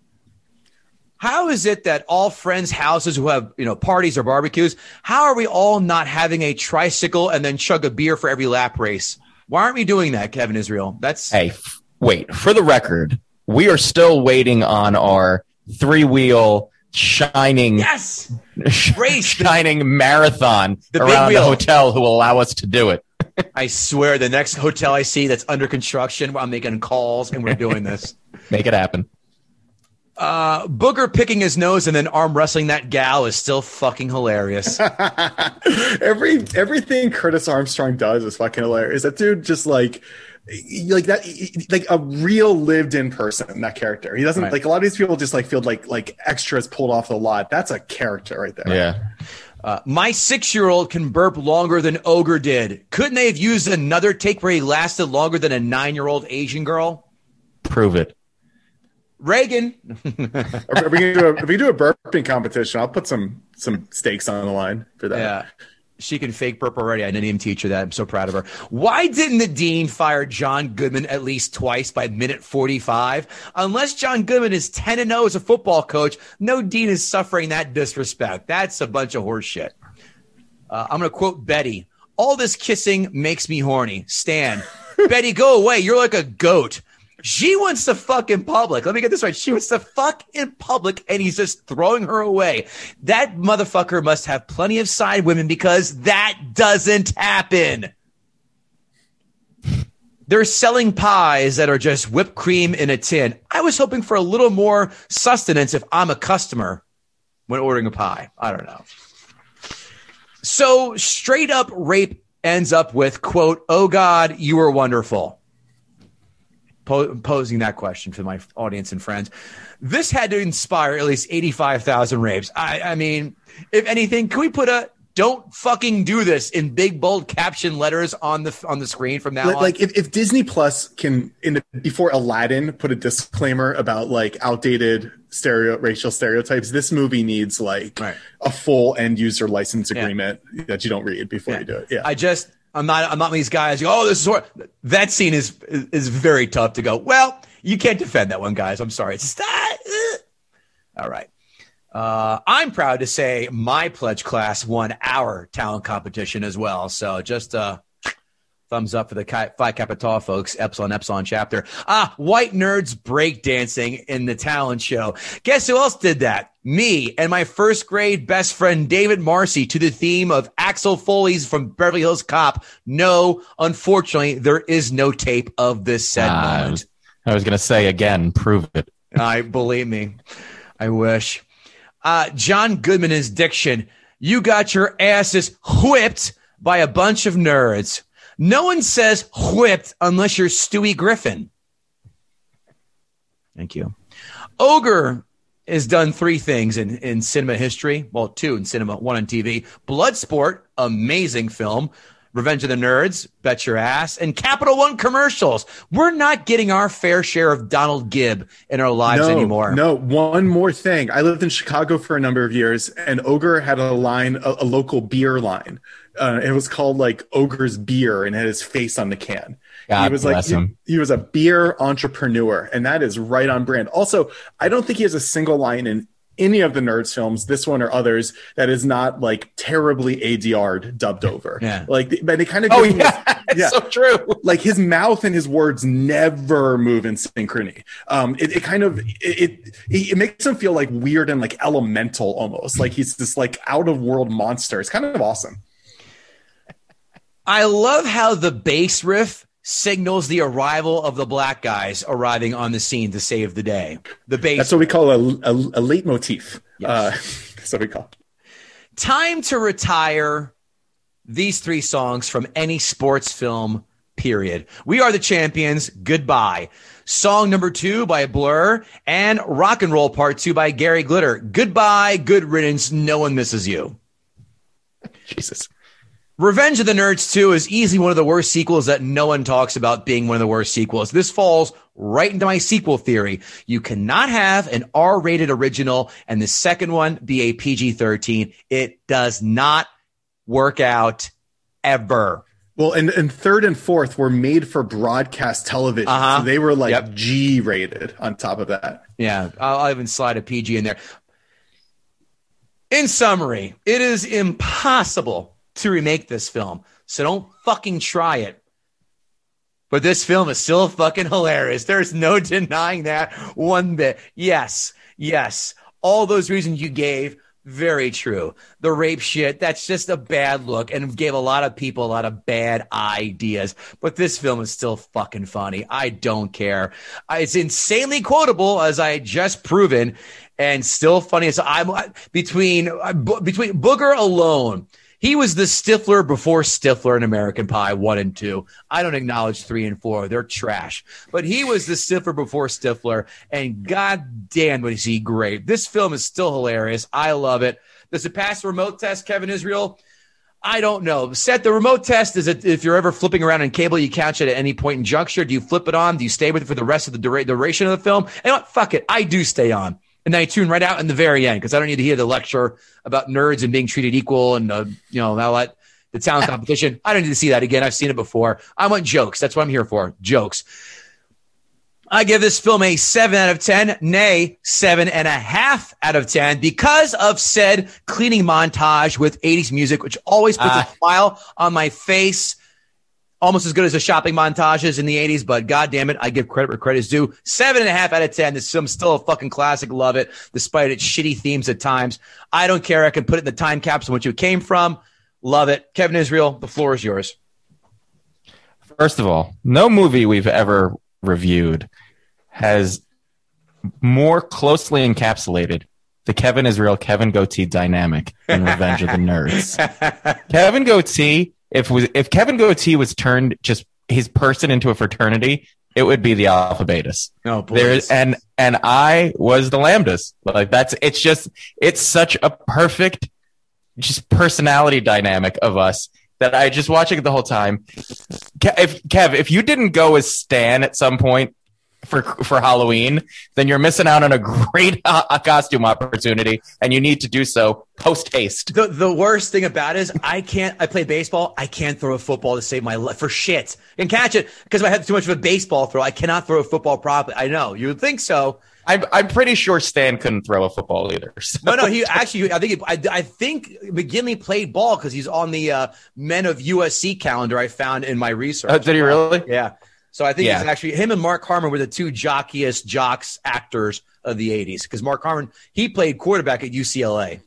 How is it that all friends' houses who have, you know, parties or barbecues, how are we all not having a tricycle and then chug a beer for every lap race? Why aren't we doing that, Kevin Israel? That's Hey, f- wait. For the record, we are still waiting on our three-wheel shining, yes, sh- race. shining marathon The big around the wheel. hotel who will allow us to do it. I swear, the next hotel I see that's under construction, I'm making calls and we're doing this. Make it happen. Uh, Booger picking his nose and then arm wrestling that gal is still fucking hilarious. Every everything Curtis Armstrong does is fucking hilarious. That dude just like like that like a real lived in person, that character. He doesn't Right. like a lot of these people just like feel like like extras pulled off the lot. That's a character right there. Yeah. Uh, my six-year-old can burp longer than Ogre did. Couldn't they have used another take where he lasted longer than a nine-year-old Asian girl? Prove it. Reagan. If we can do a, if we do a burping competition, I'll put some some stakes on the line for that. Yeah. She can fake burp already. I didn't even teach her that. I'm so proud of her. Why didn't the dean fire John Goodman at least twice by minute forty-five? Unless John Goodman is ten and oh as a football coach, no dean is suffering that disrespect. That's a bunch of horse shit. Uh, I'm going to quote Betty. All this kissing makes me horny. Stan. Betty, go away. You're like a goat. She wants to fuck in public. Let me get this right. She wants to fuck in public, and he's just throwing her away. That motherfucker must have plenty of side women because that doesn't happen. They're selling pies that are just whipped cream in a tin. I was hoping for a little more sustenance if I'm a customer when ordering a pie. I don't know. So straight up rape ends up with, quote, "Oh God, you were wonderful." Posing that question for my audience and friends. This had to inspire at least eighty-five thousand rapes. I, I mean, if anything, can we put a "don't fucking do this" in big bold caption letters on the on the screen from now Like, on? like if, if Disney Plus can in the, before Aladdin put a disclaimer about like outdated stereo racial stereotypes, this movie needs like Right. a full end user license Yeah. agreement that you don't read before Yeah. you do it. Yeah. I just, I'm not, I'm not one of these guys. who go, oh, this is hor-" that scene is is very tough to go. Well, you can't defend that one, guys. I'm sorry. It's just ah, uh. All right. Uh, I'm proud to say my pledge class won our talent competition as well. So just uh, thumbs up for the Chi- Phi Kappa Tau folks, Epsilon Epsilon chapter. Ah, white nerds breakdancing in the talent show. Guess who else did that? Me and my first grade best friend David Marcy to the theme of Axel Foley's from Beverly Hills Cop. No, unfortunately, there is no tape of this said Ah, I moment. was, I was going to say again, prove it. I believe me. I wish. Uh, John Goodman, his diction. You got your asses whipped by a bunch of nerds. No one says whipped unless you're Stewie Griffin. Thank you. Ogre has done three things in, in cinema history. Well, two in cinema, one on T V. Bloodsport, amazing film. Revenge of the Nerds, bet your ass, and Capital One commercials. We're not getting our fair share of Donald Gibb in our lives no, anymore. No, one more thing. I lived in Chicago for a number of years, and Ogre had a line, a, a local beer line. Uh, it was called like Ogre's Beer, and had his face on the can. God he was like bless he, him. he was a beer entrepreneur, and that is right on brand. Also, I don't think he has a single line in any of the Nerds films, this one or others, that is not like terribly A D R'd dubbed over. Yeah. Like, but they kind of Oh, give him yeah. this- It's yeah. so true. Like his mouth and his words never move in synchrony. Um, it, it kind of it, it it makes him feel like weird and like elemental almost. Like he's this like out of world monster. It's kind of awesome. I love how the bass riff signals the arrival of the black guys arriving on the scene to save the day. The bass. That's what we call a, a, a leitmotif. Yes. Uh, that's what we call it. Time to retire these three songs from any sports film, period. We Are the Champions, Goodbye. Song number two by Blur, and Rock and Roll Part Two by Gary Glitter. Goodbye, good riddance, no one misses you. Jesus. Revenge of the Nerds two is easily one of the worst sequels that no one talks about being one of the worst sequels. This falls right into my sequel theory. You cannot have an R-rated original and the second one be a P G thirteen. It does not work out ever. Well, and, and third and fourth were made for broadcast television. Uh-huh. So they were like Yep. G rated on top of that. Yeah, I'll, I'll even slide a P G in there. In summary, it is impossible to remake this film, so don't fucking try it. But this film is still fucking hilarious. There's no denying that one bit. Yes, yes, all those reasons you gave, Very true. The rape shit, that's just a bad look and gave a lot of people a lot of bad ideas. But this film is still fucking funny. I don't care. I, it's insanely quotable, as I had just proven, and still funny. So I'm between, between Booger alone. He was the Stifler before Stifler in American Pie one and two. I don't acknowledge three and four. They're trash. But he was the Stifler before Stifler, and god damn was he great. This film is still hilarious. I love it. Does it pass the remote test, Kevin Israel? I don't know. Seth, the remote test is it, if you're ever flipping around on cable, you catch it at any point in juncture. Do you flip it on? Do you stay with it for the rest of the dura- duration of the film? And you know what? Fuck it. I do stay on. And then I tune right out in the very end because I don't need to hear the lecture about nerds and being treated equal and, uh, you know, now that the talent competition. I don't need to see that again. I've seen it before. I want jokes. That's what I'm here for. Jokes. I give this film a seven out of ten, nay, seven and a half out of ten because of said cleaning montage with eighties music, which always puts uh, a smile on my face. Almost as good as the shopping montages in the eighties, but God damn it, I give credit where credit is due. Seven and a half out of ten. This film's still a fucking classic. Love it, despite its shitty themes at times. I don't care. I can put it in the time capsule which it came from. Love it. Kevin Israel, the floor is yours. First of all, no movie we've ever reviewed has more closely encapsulated the Kevin Israel, Kevin Goatee dynamic than Revenge of the Nerds. Kevin Goatee... If was if Kevin Goatee was turned just his person into a fraternity, it would be the Alpha Betas. Oh, there and and I was the Lambdas. Like that's it's just it's such a perfect just personality dynamic of us that I just watching it the whole time. If Kev, if you didn't go as Stan at some point for for Halloween, then you're missing out on a great uh, costume opportunity, and you need to do so post haste. The the worst thing about it is I can't. I play baseball. I can't throw a football to save my life for shit and catch it because I have too much of a baseball throw. I cannot throw a football properly. I know you would think so. I'm I'm pretty sure Stan couldn't throw a football either. So. No, no, he actually. I think he, I, I think McGinley played ball because he's on the uh, Men of U S C calendar I found in my research. Oh, did he really? Yeah. So I think yeah. he's actually him and Mark Harmon were the two jockiest jocks actors of the eighties because Mark Harmon, he played quarterback at U C L A.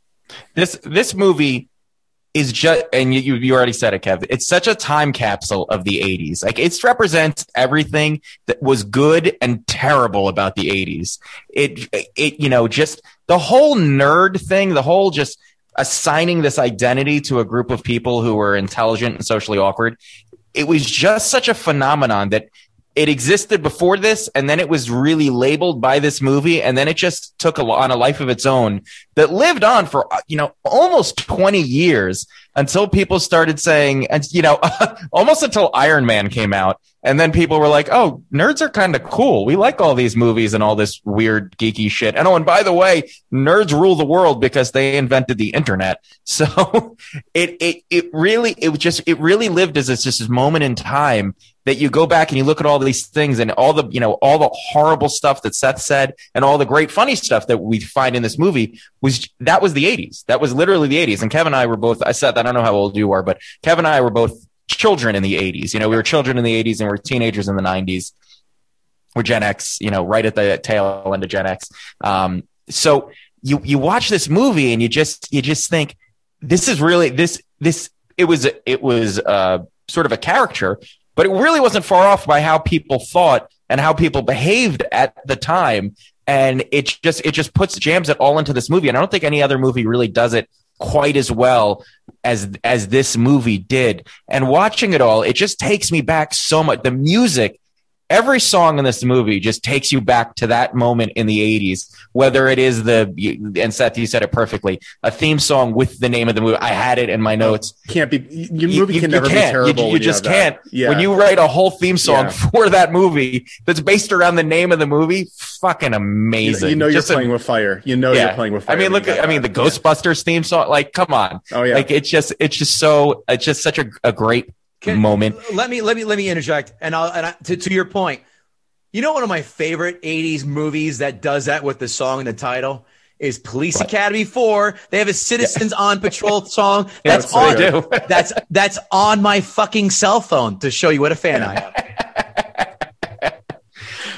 This this movie is just, and you you already said it, Kev. It's such a time capsule of the eighties. Like it represents everything that was good and terrible about the eighties. It it you know just the whole nerd thing, the whole just assigning this identity to a group of people who were intelligent and socially awkward. It was just such a phenomenon that it existed before this, and then it was really labeled by this movie, and then it just took a, on a life of its own that lived on for, you know, almost twenty years until people started saying, and you know, almost until Iron Man came out, and then people were like, oh, nerds are kind of cool. We like all these movies and all this weird geeky shit. And oh, and by the way, nerds rule the world because they invented the internet. So it it it really it just it really lived as this just this moment in time that you go back and you look at all these things and all the, you know, all the horrible stuff that Seth said and all the great funny stuff that we find in this movie was, that was the eighties. That was literally the eighties. And Kevin and I were both, I said, I don't know how old you are, but Kevin and I were both children in the eighties. You know, we were children in the eighties and we were teenagers in the nineties. We're Gen X, you know, right at the tail end of Gen X. Um, so you, you watch this movie and you just, you just think this is really this, this, it was, it was, uh, sort of a caricature, but it really wasn't far off by how people thought and how people behaved at the time. And it just it just puts jams it all into this movie. And I don't think any other movie really does it quite as well as as this movie did. And watching it all, it just takes me back so much. The music, every song in this movie just takes you back to that moment in the eighties, whether it is the, and Seth, you said it perfectly, a theme song with the name of the movie. I had it in my notes. Can't be, your movie you, can you never can't. be terrible. You, you when just you have can't. That. Yeah. When you write a whole theme song yeah. for that movie that's based around the name of the movie, fucking amazing. You, you know just you're playing a, with fire. You know yeah. you're playing with fire. I mean, look, I mean, the Ghostbusters theme song, like, come on. Oh, yeah. Like, it's just, it's just so, it's just such a, a great Can, moment. Let me, let me, let me interject. And I'll, and I, to, to your point, you know, one of my favorite eighties movies that does that with the song and the title is Police what? Academy four. They have a Citizens yeah. on Patrol song. That's yeah, on. They do. that's that's on my fucking cell phone to show you what a fan I am.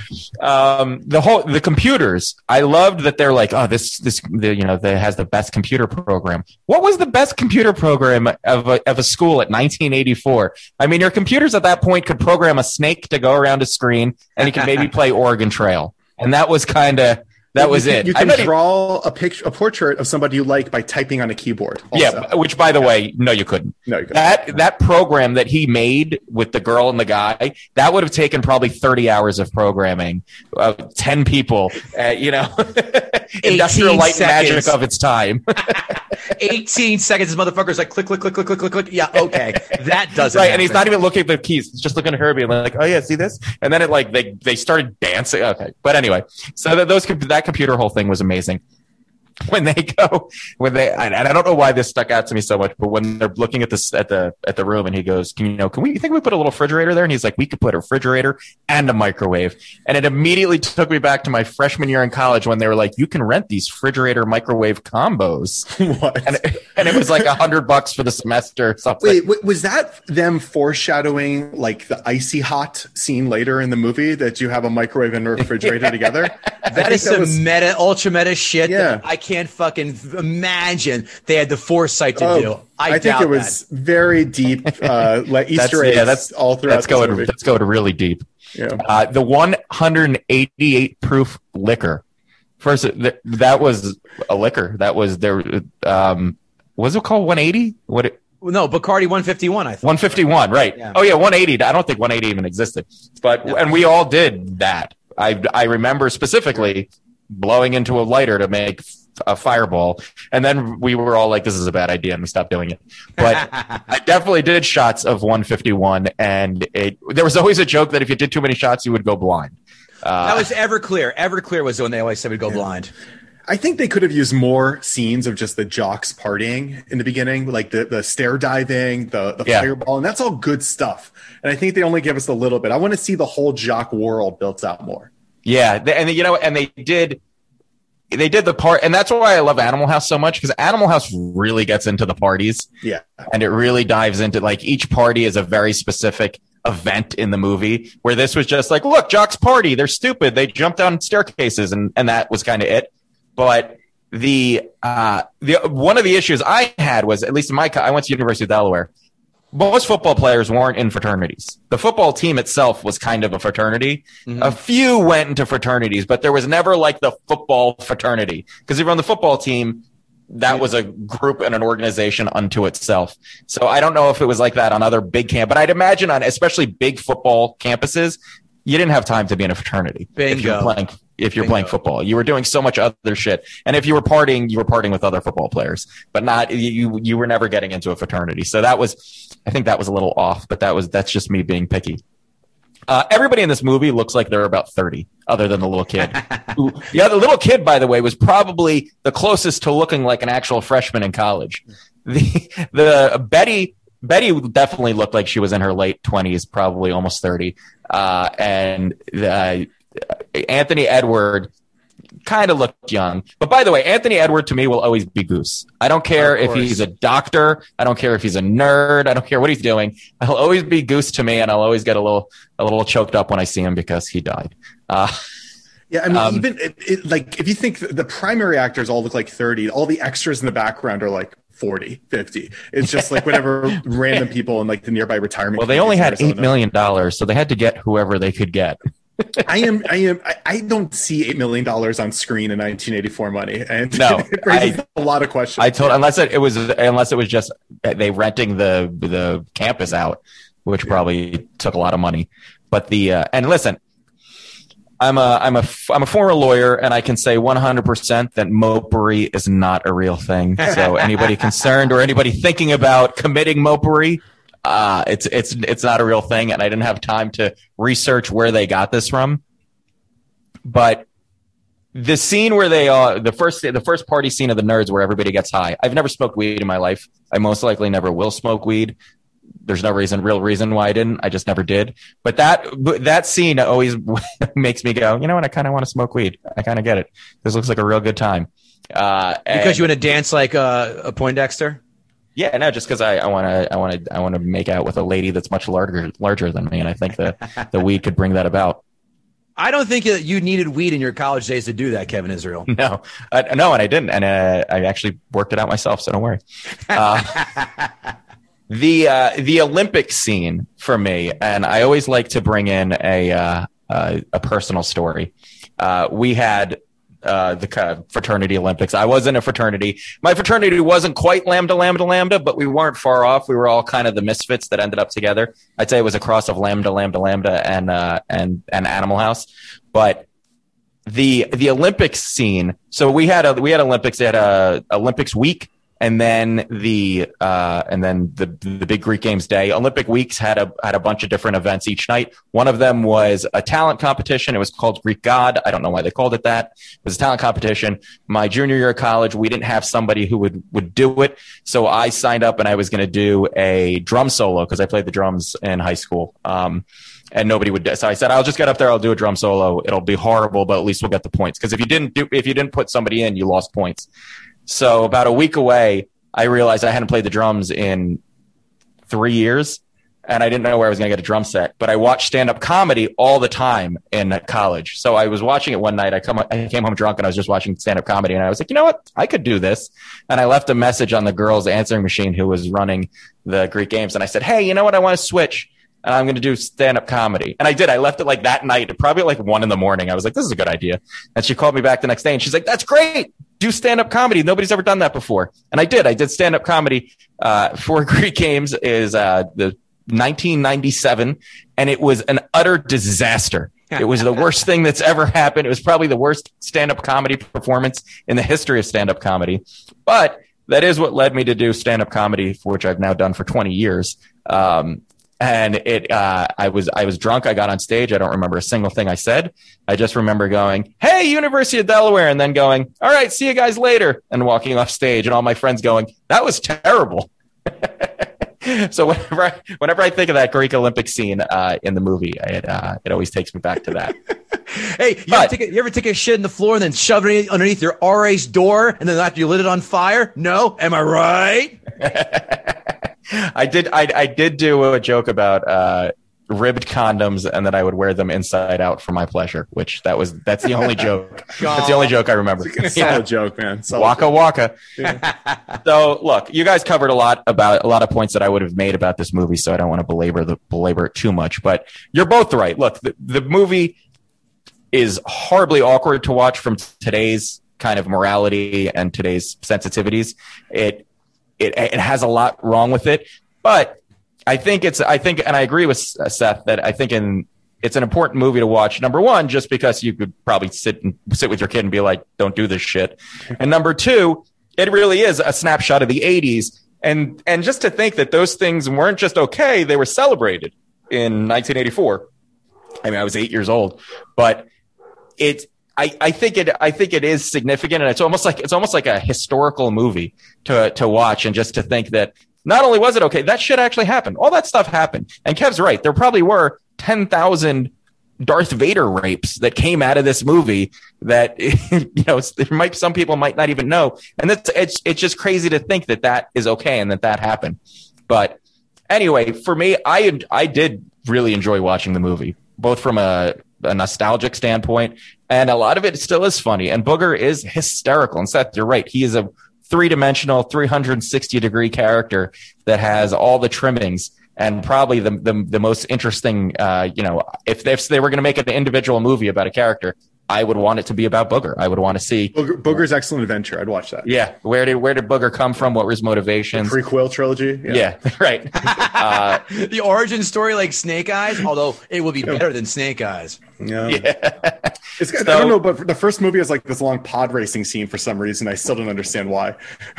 Um, the whole the computers. I loved that they're like, oh, this this the, you know that has the best computer program. What was the best computer program of a, of a school at nineteen eighty-four? I mean, your computers at that point could program a snake to go around a screen, and you could maybe play Oregon Trail, and that was kind of. That was you can, it. You can I draw a picture, a portrait of somebody you like by typing on a keyboard. Also. Yeah, which, by the yeah. way, no, you couldn't. No, you couldn't. That that program that he made with the girl and the guy, that would have taken probably thirty hours of programming. Uh, Ten people, uh, you know, industrial light seconds. magic of its time. eighteen seconds. This motherfucker's like click, click, click, click, click, click, click. Yeah, okay, that doesn't. Right, happen. and he's not even looking at the keys; he's just looking at Herbie and like, oh yeah, see this? And then it like they they started dancing. Okay, but anyway, so that, those that computer whole thing was amazing. When they go, when they, and I don't know why this stuck out to me so much, but when they're looking at this at the at the room, and he goes, "Can you know? Can we? You think we put a little refrigerator there?" And he's like, "We could put a refrigerator and a microwave." And it immediately took me back to my freshman year in college when they were like, "You can rent these refrigerator microwave combos." What? And it, and it was like a hundred bucks for the semester. Or something. Wait, wait, was that them foreshadowing like the icy hot scene later in the movie that you have a microwave and a refrigerator together? That is some was, meta, ultra meta shit yeah. that I can't fucking imagine they had the foresight to oh, do. I, I think doubt it was that. very deep, uh, like Easter eggs. Yeah, that's all throughout. That's going. That's going really deep. Yeah. Uh, the one hundred eighty-eight proof liquor. First, th- that was a liquor. That was there. Um, was it called one eighty? What? It, No, Bacardi one fifty-one, I think. one fifty-one, right. Yeah. Oh, yeah, one eighty. I don't think one eighty even existed. But Yeah. And we all did that. I, I remember specifically blowing into a lighter to make a fireball. And then we were all like, this is a bad idea, and we stopped doing it. But I definitely did shots of one fifty-one, and it, there was always a joke that if you did too many shots, you would go blind. Uh, That was Everclear. Everclear was the one they always said would go yeah. blind. I think they could have used more scenes of just the jocks partying in the beginning, like the, the stair diving, the, the yeah. fireball, and that's all good stuff. And I think they only give us a little bit. I want to see the whole jock world built out more. Yeah, they, and you know, and they did, they did the part, and that's why I love Animal House so much, because Animal House really gets into the parties. Yeah, and it really dives into like each party is a very specific event in the movie. Where this was just like, look, jocks party, they're stupid, they jump down staircases, and and that was kind of it. But the uh, the one of the issues I had was, at least in my, I went to University of Delaware. Most football players weren't in fraternities. The football team itself was kind of a fraternity. Mm-hmm. A few went into fraternities, but there was never like the football fraternity. Because if you're on the football team, that was a group and an organization unto itself. So I don't know if it was like that on other big camp, but I'd imagine on especially big football campuses, you didn't have time to be in a fraternity. Bingo. If you're playing, if you're Bingo. playing football, you were doing so much other shit. And if you were partying, you were partying with other football players, but not, you, you were never getting into a fraternity. So that was, I think that was a little off, but that was, that's just me being picky. Uh, everybody in this movie looks like they're about thirty, other than the little kid. Who, the other little kid, by the way, was probably the closest to looking like an actual freshman in college. The, the Betty, Betty definitely looked like she was in her late twenties, probably almost thirty. Uh, and uh, Anthony Edward kind of looked young. But by the way, Anthony Edward to me will always be Goose. I don't care if he's a doctor. I don't care if he's a nerd. I don't care what he's doing. He'll always be Goose to me, and I'll always get a little a little choked up when I see him because he died. Uh, yeah, I mean, um, even it, it, like if you think the primary actors all look like thirty, all the extras in the background are like forty, fifty. It's just like whatever random people in like the nearby retirement. Well, they only had eight million dollars, so they had to get whoever they could get. I am. I am. I, I don't see eight million dollars on screen in nineteen eighty-four money, and no, it raises I, a lot of questions. I told unless it, it was unless it was just they renting the the campus out, which yeah. probably took a lot of money. But the uh, and listen, I'm a I'm a I'm a former lawyer, and I can say one hundred percent that mopery is not a real thing. So anybody concerned or anybody thinking about committing mopery. Uh, it's it's it's not a real thing, and I didn't have time to research where they got this from. But the scene where they are the first the first party scene of the Nerds where everybody gets high. I've never smoked weed in my life. I most likely never will smoke weed. There's no reason, real reason why I didn't. I just never did. But that that scene always makes me go, you know what? I kind of want to smoke weed. I kind of get it. This looks like a real good time. Uh, because you want to dance like uh, a Poindexter. Yeah, no, just because I want to, I want to, I want to make out with a lady that's much larger, larger than me, and I think that the weed could bring that about. I don't think that you needed weed in your college days to do that, Kevin Israel. No, uh, no, and I didn't, and uh, I actually worked it out myself, so don't worry. Uh, the uh, the Olympic scene for me, and I always like to bring in a uh, uh, a personal story. Uh, we had uh, the uh, fraternity Olympics. I was in a fraternity. My fraternity wasn't quite Lambda, Lambda, Lambda, but we weren't far off. We were all kind of the misfits that ended up together. I'd say it was a cross of Lambda, Lambda, Lambda, and uh, and and Animal House. But the the Olympics scene. So we had a we had Olympics. They had a Olympics week. And then the uh, and then the the big Greek Games day. Olympic weeks had a had a bunch of different events each night. One of them was a talent competition. It was called Greek God. I don't know why they called it that. It was a talent competition. My junior year of college, we didn't have somebody who would would do it, so I signed up and I was going to do a drum solo because I played the drums in high school. Um, and nobody would. So I said, I'll just get up there. I'll do a drum solo. It'll be horrible, but at least we'll get the points. Because if you didn't do if you didn't put somebody in, you lost points. So about a week away, I realized I hadn't played the drums in three years, and I didn't know where I was going to get a drum set. But I watched stand-up comedy all the time in college. So I was watching it one night. I, come, I came home drunk, and I was just watching stand-up comedy, and I was like, you know what? I could do this. And I left a message on the girl's answering machine who was running the Greek Games, and I said, hey, you know what? I want to switch, and I'm going to do stand-up comedy. And I did. I left it like that night, probably like one in the morning. I was like, this is a good idea. And she called me back the next day, and she's like, that's great. Do stand-up comedy. Nobody's ever done that before. And I did. I did stand-up comedy uh, for Greek Games is uh, the nineteen ninety-seven, and it was an utter disaster. It was the worst thing that's ever happened. It was probably the worst stand-up comedy performance in the history of stand-up comedy. But that is what led me to do stand-up comedy, for which I've now done for twenty years. Um, And it, uh, I was, I was drunk. I got on stage. I don't remember a single thing I said. I just remember going, hey, University of Delaware. And then going, all right, see you guys later. And walking off stage and all my friends going, that was terrible. So whenever I, whenever I think of that Greek Olympic scene, uh, in the movie, it, uh, it always takes me back to that. Hey, you, But- ever take a, you ever take a shit in the floor and then shove it underneath your R A's door and then after you lit it on fire? No? Am I right? I did. I, I did do a joke about uh, ribbed condoms, and that I would wear them inside out for my pleasure. Which that was. That's the only joke. That's the only joke I remember. Solid Yeah. joke, man. Solid Waka joke. waka. Yeah. So look, you guys covered a lot about a lot of points that I would have made about this movie, so I don't want to belabor the belabor it too much. But you're both right. Look, the, the movie is horribly awkward to watch from today's kind of morality and today's sensitivities. It it it has a lot wrong with it, but I think it's I think and I agree with Seth that I think in it's an important movie to watch. Number one, just because you could probably sit and sit with your kid and be like, don't do this shit. And number two, it really is a snapshot of the eighties. And and just to think that those things weren't just okay, they were celebrated in nineteen eighty-four. I mean, I was eight years old, but it I, I think it I think it is significant, and it's almost like it's almost like a historical movie to to watch, and just to think that not only was it okay, that shit actually happened. All that stuff happened. And Kev's right. There probably were ten thousand Darth Vader rapes that came out of this movie that, you know, there might, some people might not even know. And that's, it's, it's just crazy to think that that is okay and that that happened. But anyway, for me, I, I did really enjoy watching the movie, both from a, a nostalgic standpoint, and a lot of it still is funny. And Booger is hysterical. And Seth, you're right. He is a three-dimensional, three hundred sixty degree character that has all the trimmings, and probably the the, the most interesting, uh, you know, if, if they were going to make an individual movie about a character, I would want it to be about Booger. I would want to see Booger, Booger's Excellent Adventure. I'd watch that. Yeah. Where did, where did Booger come from? What were his motivations? The prequel trilogy. Yeah, yeah right. Uh, the origin story like Snake Eyes, although it will be better than Snake Eyes. Yeah. yeah. It's, So- I don't know, but the first movie has like this long pod racing scene for some reason. I still don't understand why.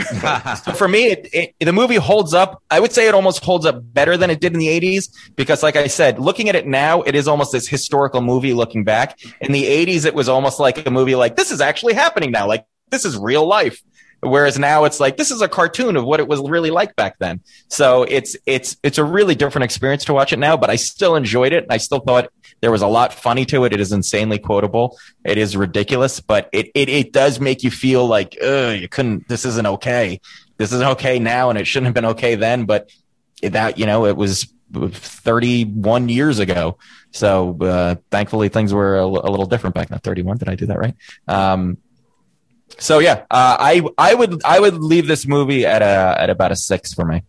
So for me, it, it, the movie holds up. I would say it almost holds up better than it did in the eighties, because like I said, looking at it now, it is almost this historical movie looking back. In the eighties, it was almost like a movie like, this is actually happening now. Like, this is real life. Whereas now it's like, this is a cartoon of what it was really like back then. So it's, it's, it's a really different experience to watch it now, but I still enjoyed it. And I still thought there was a lot funny to it. It is insanely quotable. It is ridiculous, but it, it, it does make you feel like, ugh, you couldn't, this isn't okay. This isn't okay now, and it shouldn't have been okay then. But that, you know, it was, thirty-one years ago. So uh, thankfully things were a, a little different back then. thirty-one. Did I do that right? Um, so yeah, uh, I I would I would leave this movie at a at about a six for me.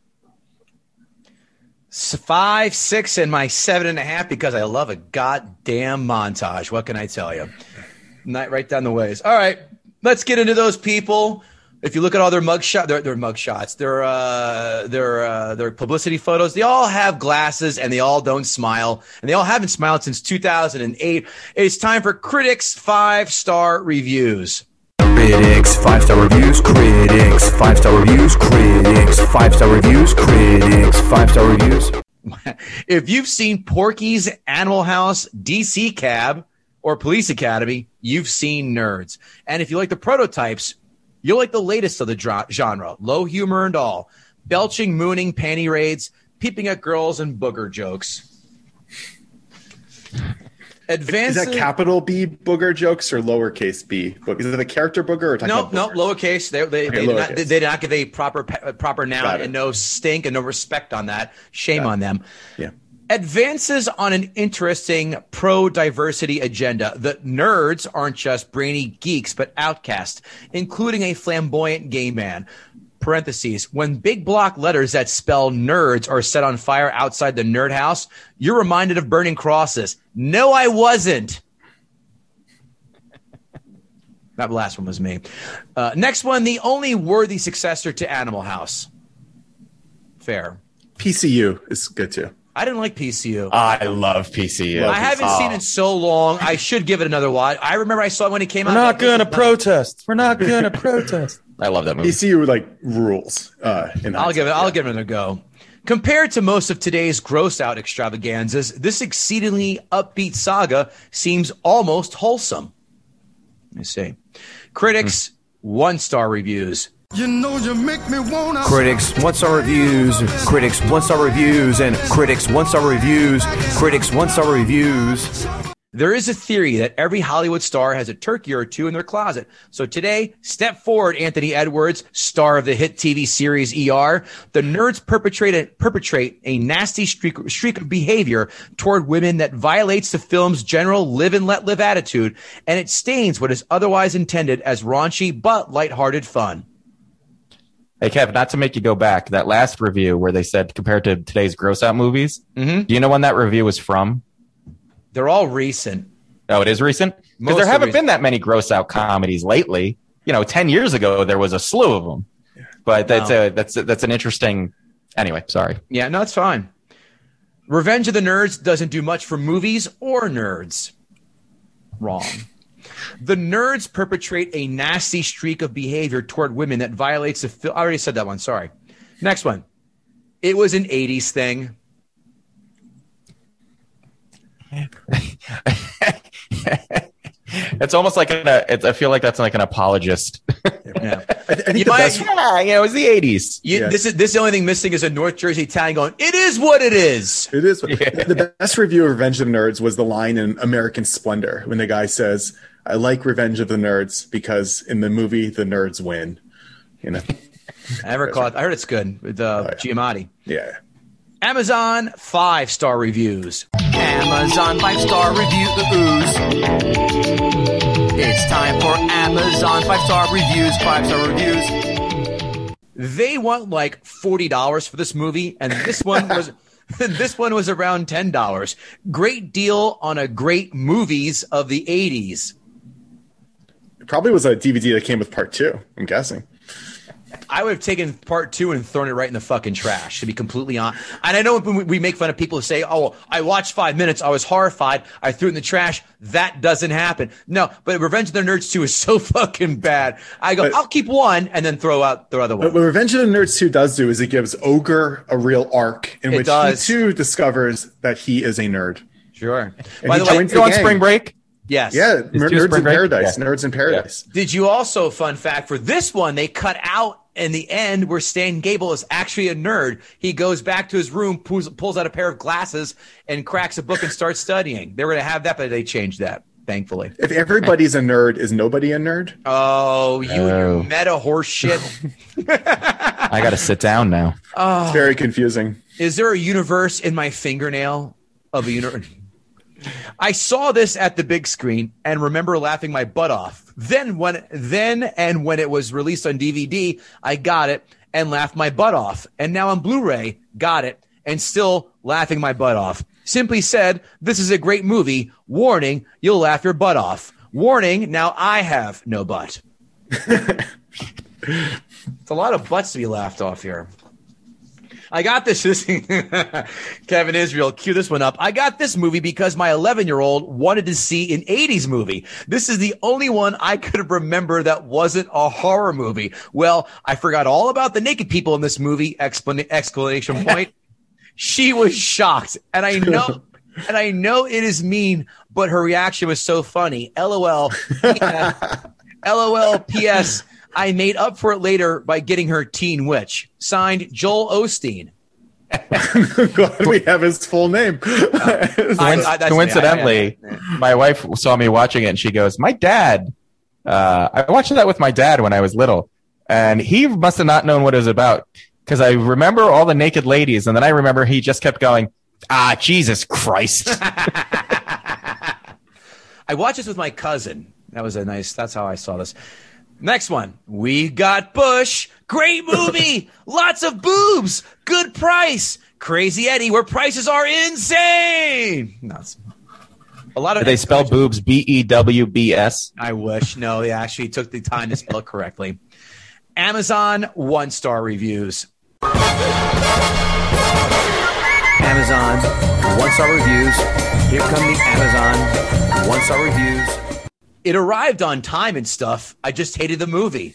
Five, six, and my seven and a half because I love a goddamn montage. What can I tell you? Night right down the ways. All right, let's get into those people. If you look at all their mug shot, their, their mug shots, their uh, their uh, their publicity photos, they all have glasses and they all don't smile, and they all haven't smiled since two thousand eight. It's time for Critics Five Star Reviews. Critics, five star reviews, critics, five star reviews, critics, five star reviews, critics, five star reviews. If you've seen Porky's, Animal House, D C Cab, or Police Academy, you've seen Nerds. And if you like the prototypes, you'll like the latest of the dra- genre, low humor and all, belching, mooning, panty raids, peeping at girls, and booger jokes. Advanced. Is that capital B booger jokes or lowercase b? Is it a character booger or talking No, about no, booger? lowercase. They they, Okay, they, did not, lowercase. they did not give a proper pe- proper noun Got it. and no stink and no respect on that. Shame Got it. on them. Yeah. Advances on an interesting pro-diversity agenda. The nerds aren't just brainy geeks, but outcasts, including a flamboyant gay man. Parentheses, when big block letters that spell nerds are set on fire outside the nerd house, you're reminded of burning crosses. No, I wasn't. That last one was me. Uh, next one, the only worthy successor to Animal House. Fair. P C U is good too. I didn't like P C U. I love P C U. I haven't seen it so long. I should give it another watch. I remember I saw it when it came We're out. not going to protest. We're not going to protest. I love that movie. P C U like rules. Uh, in I'll give it. hindsight, I'll yeah. give it another go. Compared to most of today's gross-out extravaganzas, this exceedingly upbeat saga seems almost wholesome. Let me see. Critics, one-star reviews. You know you make me wanna. Critics, one star reviews, critics, one star reviews, and critics, one star reviews, critics, one star reviews. There is a theory that every Hollywood star has a turkey or two in their closet. So today, step forward, Anthony Edwards, star of the hit T V series E R. The nerds perpetrate a, perpetrate a nasty streak, streak of behavior toward women that violates the film's general live and let live attitude, and it stains what is otherwise intended as raunchy but lighthearted fun. Hey, Kev, not to make you go back, that last review where they said compared to today's gross out movies, Mhm. do you know when that review was from? They're all recent. Oh, it is recent? Most Because there are haven't recent. been that many gross out comedies lately. You know, ten years ago, there was a slew of them. But that's, Wow. a, that's, a, that's an interesting. Anyway, sorry. Yeah, no, it's fine. Revenge of the Nerds doesn't do much for movies or nerds. Wrong. The nerds perpetrate a nasty streak of behavior toward women that violates the film. I already said that one. Sorry. Next one. It was an eighties thing. It's almost like an, uh, it's, I feel like that's like an apologist. Yeah. I, th- I think You the might- best. yeah, yeah, it was the eighties. You, Yeah. This is this is the only thing missing is a North Jersey Italian going, it is what it is. It is the best review of Revenge of the Nerds was the line in American Splendor when the guy says, "I like Revenge of the Nerds because in the movie the nerds win." You know, I never caught I heard it's good with uh, yeah. Giamatti. yeah. Amazon five star reviews. Amazon five star reviews. It's time for Amazon five star reviews. Five star reviews. They want like forty dollars for this movie, and this one was this one was around ten dollars. Great deal on a great movies of the eighties. It probably was a D V D that came with part two. I'm guessing. I would have taken part two and thrown it right in the fucking trash, to be completely honest. And I know when we- we make fun of people who say, oh, I watched five minutes, I was horrified, I threw it in the trash. That doesn't happen. No, but Revenge of the Nerds two is so fucking bad. I go, But- I'll keep one and then throw out the other But one. what Revenge of the Nerds two does do is it gives Ogre a real arc in It which does. he too discovers that he is a nerd. Sure. And By he the way, joins You the on gang. spring break? yes. Yeah, Is Ner- two Nerds Spring in Break? Paradise. Yeah. Nerds in Paradise. Did you also, fun fact, for this one, they cut out in the end where Stan Gable is actually a nerd. He goes back to his room, pulls, pulls out a pair of glasses, and cracks a book and starts studying. They were going to have that, but they changed that, thankfully. If everybody's a nerd, is nobody a nerd? Oh, you and Oh. your meta horse shit. I got to sit down now. Oh. It's very confusing. Is there a universe in my fingernail of a universe? I saw this at the big screen and remember laughing my butt off. Then when then and when it was released on D V D, I got it and laughed my butt off. And now on Blu-ray, got it and still laughing my butt off. Simply said, this is a great movie. Warning, you'll laugh your butt off. Warning, now I have no butt. It's a lot of butts to be laughed off here. I got this. Kevin Israel, cue this one up. I got this movie because my eleven-year-old wanted to see an eighties movie. This is the only one I could remember that wasn't a horror movie. Well, I forgot all about the naked people in this movie, Explan- exclamation point. She was shocked. And I know, and I know it is mean, but her reaction was so funny. LOL. LOL P S. I made up for it later by getting her Teen Witch. Signed, Joel Osteen. I'm glad we have his full name. I, I, Coincidentally, I, I, I, my wife saw me watching it and she goes, my dad, uh, I watched that with my dad when I was little, and he must have not known what it was about, because I remember all the naked ladies, and then I remember he just kept going, ah, Jesus Christ. I watched this with my cousin. That was a nice, that's how I saw this. Next one. We Got Bush. Great movie. Lots of boobs. Good price. Crazy Eddie, where prices are insane. No, a lot of. Did they spell boobs B E W B S? I wish. No, they actually took the time to spell it correctly. Amazon one-star reviews. Amazon one-star reviews. Here come the Amazon one-star reviews. It arrived on time and stuff. I just hated the movie.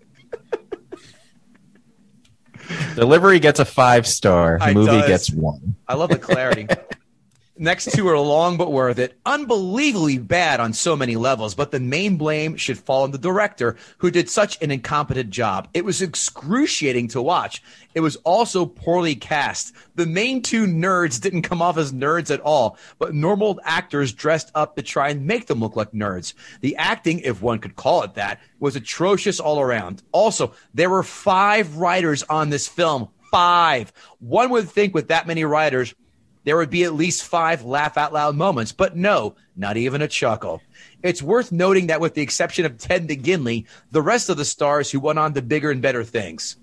Delivery gets a five star. I Movie does. gets one. I love the clarity. Next two are long but worth it. Unbelievably bad on so many levels, but the main blame should fall on the director, who did such an incompetent job. It was excruciating to watch. It was also poorly cast. The main two nerds didn't come off as nerds at all, but normal actors dressed up to try and make them look like nerds. The acting, if one could call it that, was atrocious all around. Also, there were five writers on this film. Five. One would think with that many writers, there would be at least five laugh-out-loud moments, but no, not even a chuckle. It's worth noting that with the exception of Ted McGinley, the rest of the stars who went on to bigger and better things.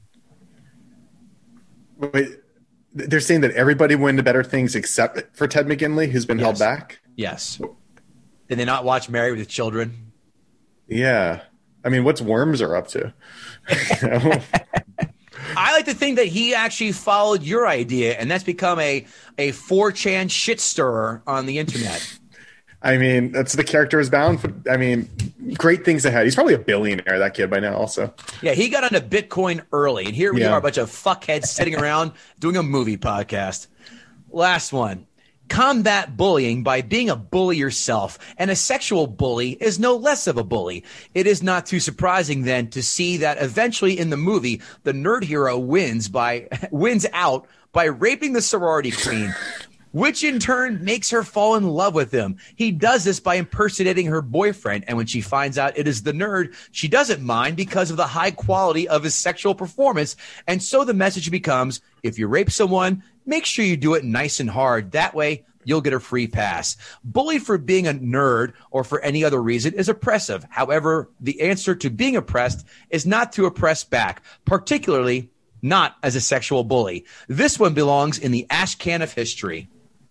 Wait, they're saying that everybody went to better things except for Ted McGinley, who's been Yes. held back? Yes. Did they not watch Married with Children? Yeah. I mean, what's Worms are up to? You know? I like to think that he actually followed your idea, and that's become a, a four chan shit stirrer on the internet. I mean, that's the character is bound for. I mean, great things ahead. He's probably a billionaire, that kid, by now, also. Yeah, he got into Bitcoin early, and here we Yeah. are, a bunch of fuckheads sitting around doing a movie podcast. Last one. Combat bullying by being a bully yourself, and a sexual bully is no less of a bully. It is not too surprising then to see that eventually in the movie, the nerd hero wins by wins out by raping the sorority queen, which in turn makes her fall in love with him. He does this by impersonating her boyfriend, and when she finds out it is the nerd, she doesn't mind because of the high quality of his sexual performance. And so the message becomes, if you rape someone, make sure you do it nice and hard. That way, you'll get a free pass. Bullied for being a nerd or for any other reason is oppressive. However, the answer to being oppressed is not to oppress back, particularly not as a sexual bully. This one belongs in the ash can of history.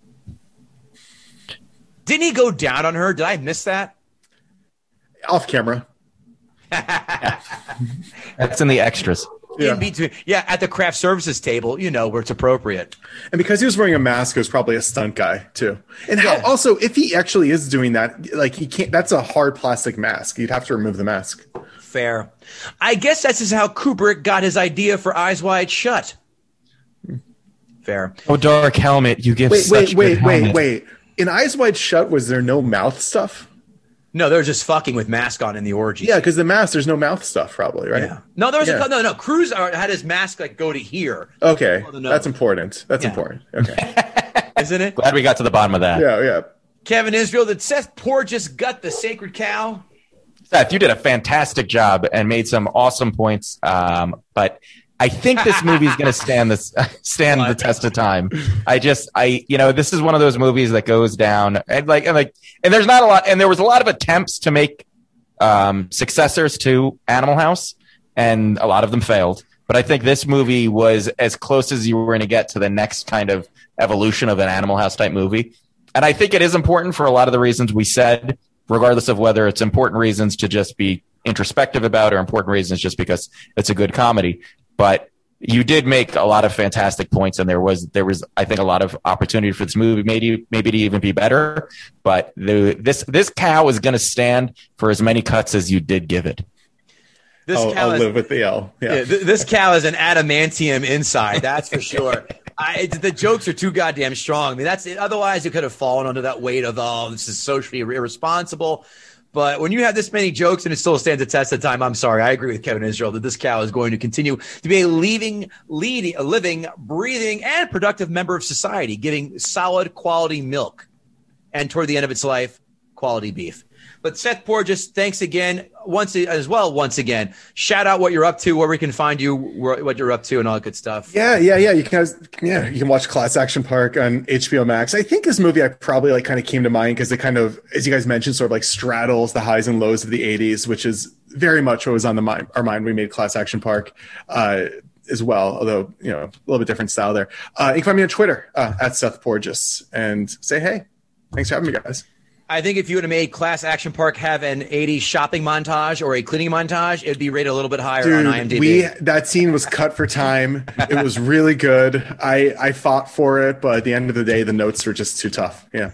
Didn't he go down on her? Did I miss that? Off camera. That's in the extras. Yeah. In between, yeah, at the craft services table, you know, where it's appropriate. And because he was wearing a mask, he was probably a stunt guy too. And Yeah. how, also, if he actually is doing that, like he can't. That's a hard plastic mask. You'd have to remove the mask. Fair. I guess that's just how Kubrick got his idea for Eyes Wide Shut. Fair. Oh, Dark Helmet, you give Wait, such wait, wait, good wait, helmet. wait. In Eyes Wide Shut, was there no mouth stuff? No, they're just fucking with mask on in the orgy. Yeah, because the mask, there's no mouth stuff, probably, right? Yeah. No, there was Yeah. a no, no. Cruz uh, had his mask like go to here, Okay, Oh, no. that's important. That's Yeah. important. Okay. isn't it? Glad we got to the bottom of that. Yeah, yeah. Kevin Israel, did Seth Poor just gut the sacred cow? Seth, you did a fantastic job and made some awesome points. Um, but I think this movie is going to stand this stand the test of time. I just, I, you know, this is one of those movies that goes down and like, and like, and there's not a lot, and there was a lot of attempts to make um, successors to Animal House, and a lot of them failed. But I think this movie was as close as you were going to get to the next kind of evolution of an Animal House type movie. And I think it is important for a lot of the reasons we said, regardless of whether it's important reasons to just be introspective about or important reasons just because it's a good comedy. But you did make a lot of fantastic points, and there was, there was, I think, a lot of opportunity for this movie, maybe, maybe to even be better. But the, this, this cow is going to stand for as many cuts as you did give it. This I'll, cow I'll is, live with the L. Yeah. Yeah, th- this cow is an adamantium inside. That's for sure. I, the jokes are too goddamn strong. I mean, that's it. Otherwise, it could have fallen under that weight of, oh, this is socially irresponsible. But when you have this many jokes and it still stands the test of time, I'm sorry. I agree with Kevin Israel that this cow is going to continue to be a leading, leading, a living, breathing, and productive member of society, giving solid quality milk. And toward the end of its life, quality beef. But Seth Porges, thanks again once as well. Once again, shout out what you're up to, where we can find you, what you're up to, and all that good stuff. Yeah, yeah, yeah. You can, yeah, you can watch Class Action Park on H B O Max. I think this movie I probably like kind of came to mind because it kind of, as you guys mentioned, sort of like straddles the highs and lows of the eighties, which is very much what was on the mind, our mind. We made Class Action Park uh, as well, although you know a little bit different style there. Uh, you can find me on Twitter uh, at Seth Porges and say hey. Thanks for having me, guys. I think if you would have made Class Action Park have an eighties shopping montage or a cleaning montage, it'd be rated a little bit higher Dude, on IMDb. We, that scene was cut for time. It was really good. I, I fought for it, but at the end of the day, the notes were just too tough. Yeah.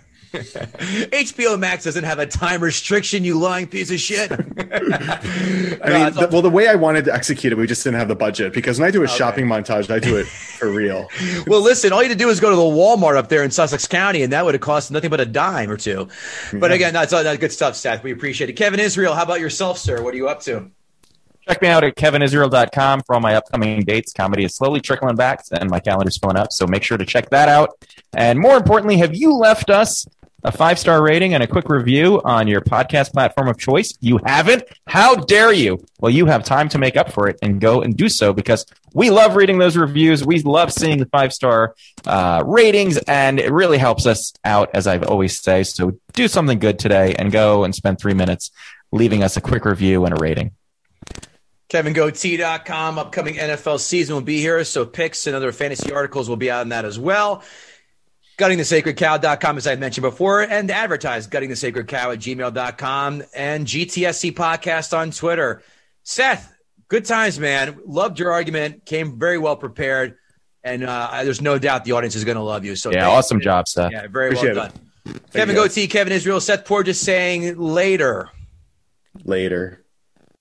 H B O Max doesn't have a time restriction, you lying piece of shit. I mean, the, well, the way I wanted to execute it, we just didn't have the budget because when I do a okay. shopping montage, I do it for real. Well, listen, all you had to do is go to the Walmart up there in Sussex County, and that would have cost nothing but a dime or two. But yeah. again, that's all that good stuff, Seth. We appreciate it. Kevin Israel, how about yourself, sir? What are you up to? Check me out at kevin israel dot com for all my upcoming dates. Comedy is slowly trickling back, and my calendar's filling up, so make sure to check that out. And more importantly, have you left us a five-star rating and a quick review on your podcast platform of choice? You haven't? How dare you? Well, you have time to make up for it and go and do so because we love reading those reviews. We love seeing the five-star uh, ratings, and it really helps us out, as I always say. So do something good today and go and spend three minutes leaving us a quick review and a rating. Kevin Goatee dot com, upcoming N F L season will be here, so picks and other fantasy articles will be out on that as well. Gutting the Sacred Cow dot com, as I mentioned before, and advertise Gutting the Sacred Cow at gmail dot com and G T S C Podcast on Twitter. Seth, good times, man. Loved your argument. Came very well prepared, and uh, there's no doubt the audience is going to love you. So yeah, awesome you. job, Seth. Yeah, very Appreciate well done. It. Kevin you. Goatee, Kevin Israel, Seth Porges saying later. Later.